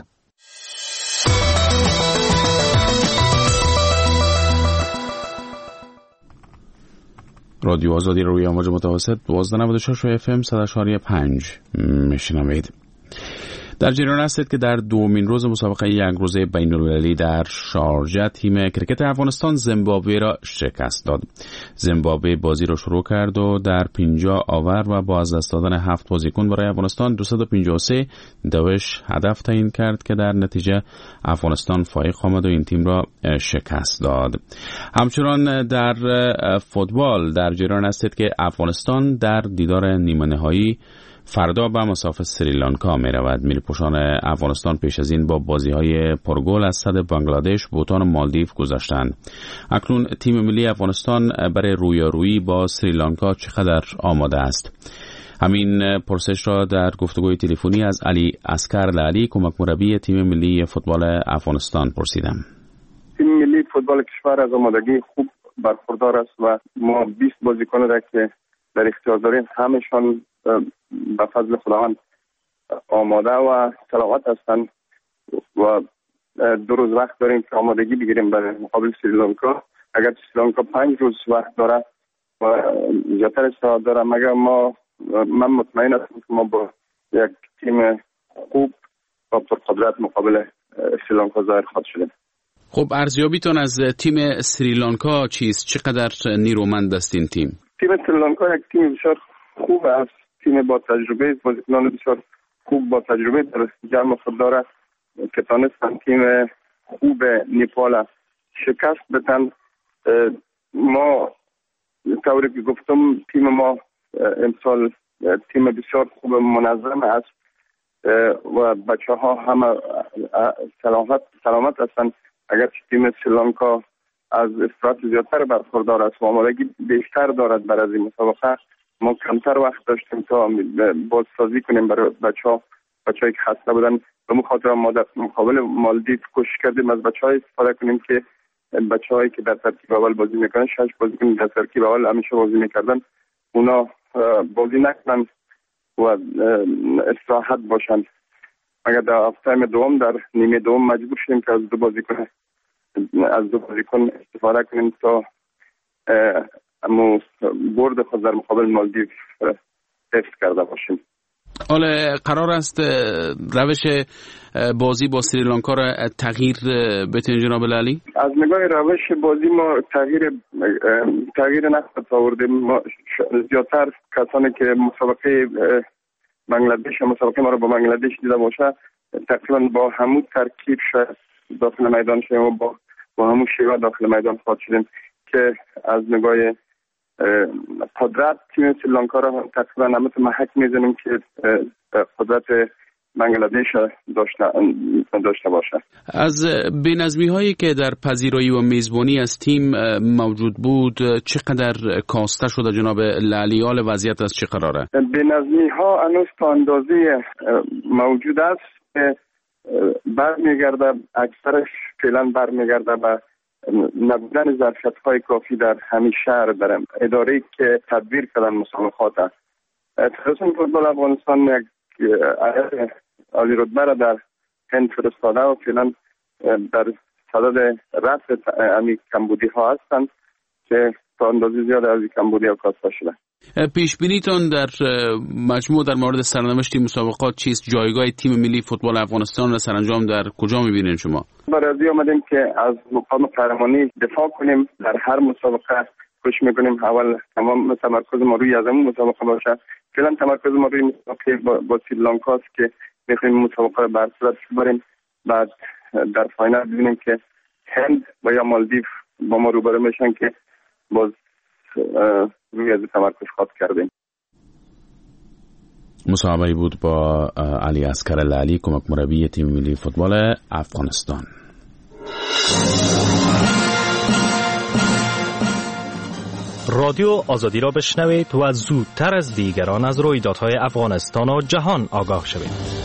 رادیو آزادی روی امواج متوسط دوازده نود و شش و اف ام صد و چهار و پنج میشنوید. در جریان هستید که در دومین روز مسابقه یک روزه بین‌المللی در شارجه تیم کرکت افغانستان زیمبابوه را شکست داد. زیمبابوه بازی را شروع کرد و در پنجاه آور و با از دست دادن هفت بازیکن برای افغانستان دویست و پنجاه و سه دوش هدف تعیین کرد که در نتیجه افغانستان فائق آمد و این تیم را شکست داد. همچنان در فوتبال در جریان هستید که افغانستان در دیدار نیمه نهایی فردا به مسافت سریلانکا می رود. میرپوشان افغانستان پیش از این با بازی های پرگل از صد بنگلادش، بوتان و مالدیو گذشتند. اکنون تیم ملی افغانستان برای رویارویی با سریلانکا چقدر آماده است؟ همین پرسش را در گفتگوی تلفنی از علی عسکر لالی کمک مربی تیم ملی فوتبال افغانستان پرسیدم. تیم ملی فوتبال کشور از آمادگی خوب برخوردار است و ما بیست بازیکن را که در اختیار داریم همشان به فضل خداوند آماده و سلامت هستند و دو روز وقت داریم که آمادگی بگیریم برای مقابل سریلانکا. اگر سریلانکا پنج روز وقت داره و زیادتر استراحت داره مگر ما من مطمئن هستم که ما با یک تیم خوب و پرقدرت مقابل سریلانکا ظاهر خواهد شدیم. خب ارزیابیتون از تیم سریلانکا چیست؟ چقدر نیرومند است این تیم؟ تیم سریلانکا یک تیم بسیار خوب است، تیم با تجربه، بازیکنان بسیار خوب با تجربه در جمع خود دارد که تانستن تیم خوب نیپال شکست بدن. ما طوری که گفتم تیم ما امسال تیم بسیار خوب منظم است و بچه ها همه سلامت سلامت هستند. اگر تیم سریلانکا از استرات زیادتر برخوردار است و آمادگی بیشتر دارد برای از این مسابقه، ما کمتر وقت داشتیم تا بازسازی کنیم برای بچه‌ها بچه‌ای که خسته بودن. به مخاطر ما در مقابل مالدیو کوشش کردیم از بچه‌های استفاده کنیم که بچه‌هایی که در ترکیب اول بازی میکنن، شش بازیکن در ترکیب اول همیشه بازی میکردن، اونا بازی نکنن و استراحت باشن. اگر در هفته دوم در نیمه دوم مجبور شدیم که از دو بازیکن از دو بازیکن استفاده کنیم تا اما برد خود در مقابل مالدیو حفظ کرده باشیم. حالا قرار است روش بازی با سریلانکا را تغییر بدین جناب لالی؟ از نگاه روش بازی ما تغییر تغییر نخواهد آوردیم. ما زیادتر کسانی که مسابقه بنگلادش مسابقه ما را با بنگلادش دیده باشه تقریبا با همون ترکیب شد داخل میدان شدیم و با با همون شیوه داخل میدان خواهد شدیم که از نگاه قدرت تیم سریلانکا را تقریبا نمت محک میزنیم که قدرت بنگلادش داشته داشته باشه. از بی‌نظمی هایی که در پذیرایی و میزبانی از تیم موجود بود چقدر کاسته شده جناب لالیال؟ وضعیت از چه قراره؟ بی‌نظمی ها هنوز تا اندازه موجود است که برمیگرده، اکثرش فعلا برمیگرده به نبودن ظرفیت های کافی در همین شهر، در اداره که تدبیر کردن مسابقات. فدراسیون فوتبال افغانستان یک عدد عالی رتبه را در هند فرستاده و فعلا در صدد رفع همین کمبودی ها هستند که تا اندازه زیاد از این کمبودی ها کاسته شده. پیش بینیتون در مجموع در مورد سرنوشت مسابقات چیست؟ جایگاه تیم ملی فوتبال افغانستان را سرانجام در کجا می‌بینید شما؟ برای آمدیم که از مقام قهرمانی دفاع کنیم. در هر مسابقه کوشش می‌کنیم اول تمام تمرکز ما روی از اون مسابقه باشه. فعلا تمرکز ما روی مسابقه با, با سریلانکا است که می‌خوایم مسابقه را بر صورت ببریم. بعد در فاینال ببینیم که هند و یا مالدیو با ما روبرو میشن که باز روی از تمرکز خاط کردیم. مصاحبه بود با علی اصغر لالی، کمک مربی تیم ملی فوتبال افغانستان. رادیو آزادی را بشنوید و زودتر از دیگران از رویدادهای افغانستان و جهان آگاه شوید.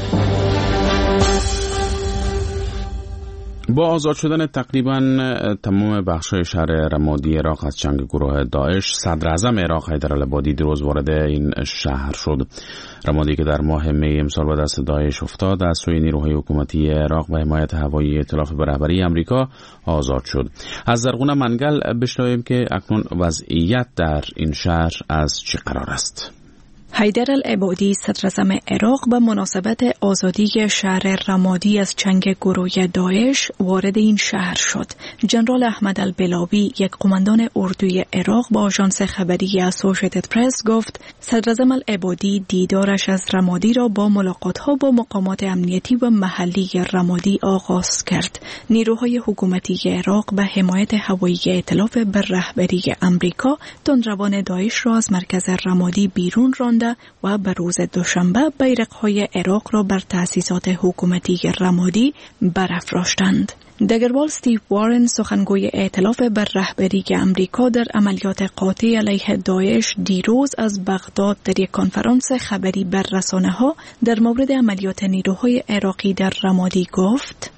با آزاد شدن تقریبا تمام بخش‌های شهر رمادی عراق از چنگ گروه داعش، صدر اعظم عراق حیدرالعبادی دیروز وارد این شهر شد. رمادی که در ماه می امسال به دست داعش افتاد، از سوی نیروهای حکومتی عراق و حمایت هوایی ائتلاف به رهبری امریکا آزاد شد. از زرغون منگل بشنویم که اکنون وضعیت در این شهر از چه قرار است. حیدرالعبادی صدراعظم عراق به مناسبت آزادی شهر رمادی از چنگ گروه داعش وارد این شهر شد. جنرال احمد البلاوی، یک قماندان اردوی عراق، با آژانس خبری اسوشییتد پرس گفت صدراعظم العبادی دیدارش از رمادی را با ملاقات‌ها با مقامات امنیتی و محلی رمادی آغاز کرد. نیروهای حکومتی عراق به حمایت هوایی ائتلاف به رهبری امریکا تندروان داعش را از مرکز رمادی بیرون راند و به روز دوشنبه بیرق‌های عراق را بر تأسیسات حکومتی رمادی برافراشتند. دگربال استیو وارن، سخنگوی ائتلاف بر رهبری امریکا در عملیات قاطع علیه داعش، دیروز از بغداد در یک کنفرانس خبری بر رسانه‌ها در مورد عملیات نیروهای عراقی در رمادی گفت: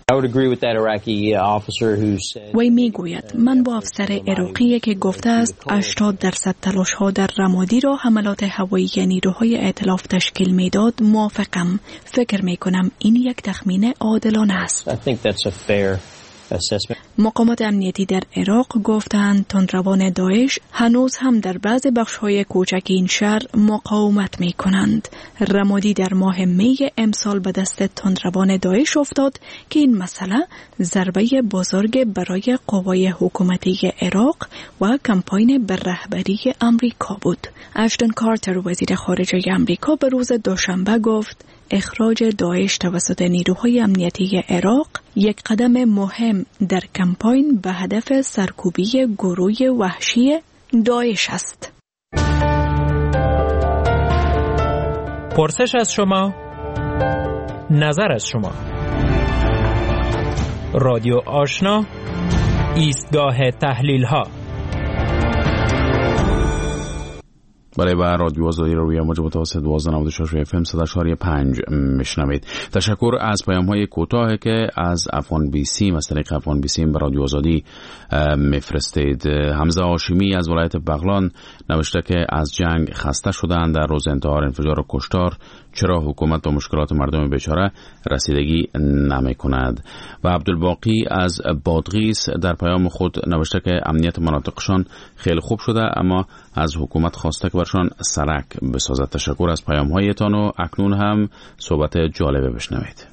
وی میگوید من با افسر عراقی که گفته است هشتاد درصد تلاش‌ها در رمادی را حملات هوایی نیروهای ائتلاف تشکیل میداد موافقم. فکر میکنم این یک تخمین عادلانه است. مقامات امنیتی در عراق گفتند تندروان داعش هنوز هم در بعض بخش‌های کوچک این شهر مقاومت می‌کنند. رمادی در ماه می امسال به دست تندروان داعش افتاد که این مسئله ضربه بزرگ برای قوای حکومتی عراق و کمپاین به رهبری امریکا بود. اشتون کارتر، وزیر خارجه امریکا، به روز دوشنبه گفت اخراج داعش توسط نیروهای امنیتی عراق یک قدم مهم در کمپاین به هدف سرکوبی گروه وحشی داعش است. پرسش از شما، نظر از شما. رادیو آشنا، ایستگاه تحلیل ها. برای بر رادیو آزادی رو روی موج متوسط دوازده نود و شش اف ام صد و چهار پنج میشنوید. تشکر از پیام های کوتاه که از افغان بی سی از طریق افغان بی سی به رادیو آزادی میفرستید. حمزه هاشمی از ولایت بغلان نوشته که از جنگ خسته شدن، در روز انتحار، انفجار و کشتار چرا حکومت با مشکلات مردم بیچاره رسیدگی نمی کند. و عبدالباقی از بادغیس در پیام خود نوشته که امنیت مناطقشان خیلی خوب شده، اما از حکومت خواسته که برشان سرک بسازد. تشکر از پیام هایتان و اکنون هم صحبت جالبه بشنوید.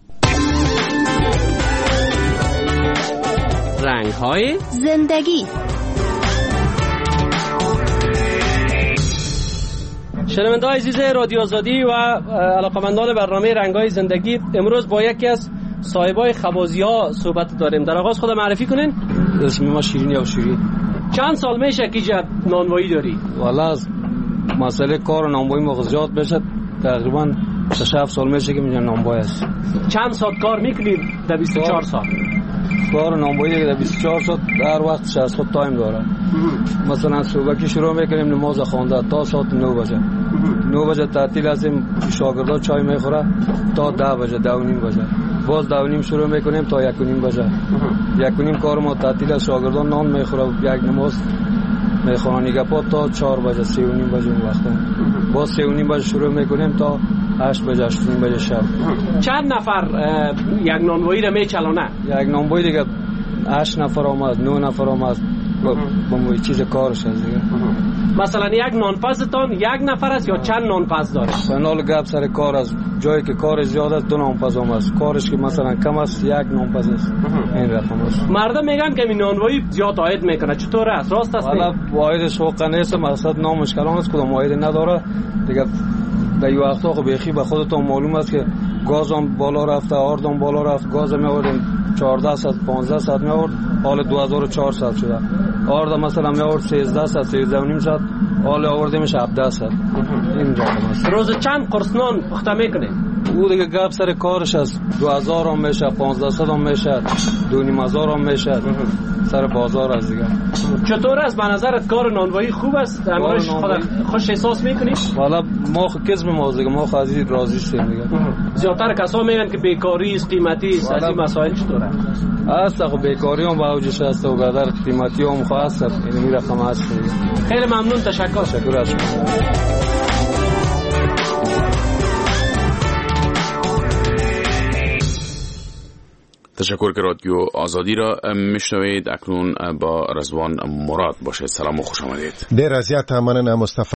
رنگ های زندگی. شنونده‌های عزیز رادیو آزادی و علاقه‌مندان برنامه رنگ‌های زندگی، امروز با یکی از صاحبای خوازی‌ها صحبت داریم. در آغاز خود معرفی کنین. اسم ما شیرین یا شیرین. چند سال میشه که اینجا نانوایی داری؟ والا از مسئله کار و نانوایی مغزیات بشه تقریبا شش هفت سال میشه که اینجا نانوایی است. چند ساعت کار میکنید در بیست و چهار ساعت؟ کار نانوایی که در بیست و چهار ساعت در وقتش از خود تایم داره. مثلا صبح که شروع میکنیم نماز خوانده تا ساعت نه بجه. نه بجه تعطیل هستیم، شاگردا چای میخوره تا ده بجه، ده و نیم بجه. باز ده و نیم شروع میکنیم تا یک و نیم بجه. یک و نیم کار ما تعطیل است، شاگردا نان میخوره، یک نماز میخوانه نگپا تا چهار بجه، سه و نیم بجه اون وقتا. باز سه و نیم بجه شروع میکنیم تا هشت بجه، هشت و نیم بجه شب. چند نفر یک نانوایی را میچلانه؟ یک نانوایی دیگه هشت نفر آمد، نه نفر آمد با موی چیز کارش هست دیگه. مثلا یک نانپزتان یک نفر است یا چند نانپز داره؟ فنال گپ سر کار است، جایی که کار زیاد است دو نانپز هم است، کارش که مثلا کم است یک نانپز است. این رقم است. مردم میگن که این نانوایی زیاد عاید میکنه، چطور است؟ راست است؟ والا عایدش واقعا نیست، مقصد نامشکلان است، کدام عاید نداره دیگه. در این وقتا خب بیخی به خودتون معلوم است که گاز هم بالا رفته، آرد هم بالا رفت. گاز می آوردیم چهارده ساعت پانزده ساعت می آورد، حال دو هزار و چهارصد شده. آرد مثلا می آورد سیزده ساعت، سیزده و نیم ساعت، حال آوردیمش هفده ساعت. این رقم است. روز چند قرص نان پخته میکنه؟ او دیگه گپ سر کارش است. دو هزار هم میشه، پانزده صد هم میشه، دو نیم هزار هم میشه. سر بازار است دیگه. چطور است به نظرت کار نانوایی خوب است؟ امروز خوش احساس میکنی؟ والا ما خو کسب ما دیگه، ما خازی راضی هستیم دیگه. زیادتر کسا میگن که بیکاری است، قیمتی است، از این مسائل چطوره؟ است خو بیکاری هم باوجش است و بعد قیمتی هم خاص است. این می رقم است دیگه. خیلی ممنون، تشکر. تشکر از شما. تشکر که رادیو آزادی را میشنوید. اکنون با رضوان مراد باشید. سلام و خوش آمدید. ډیر زیات مننه مصطفی.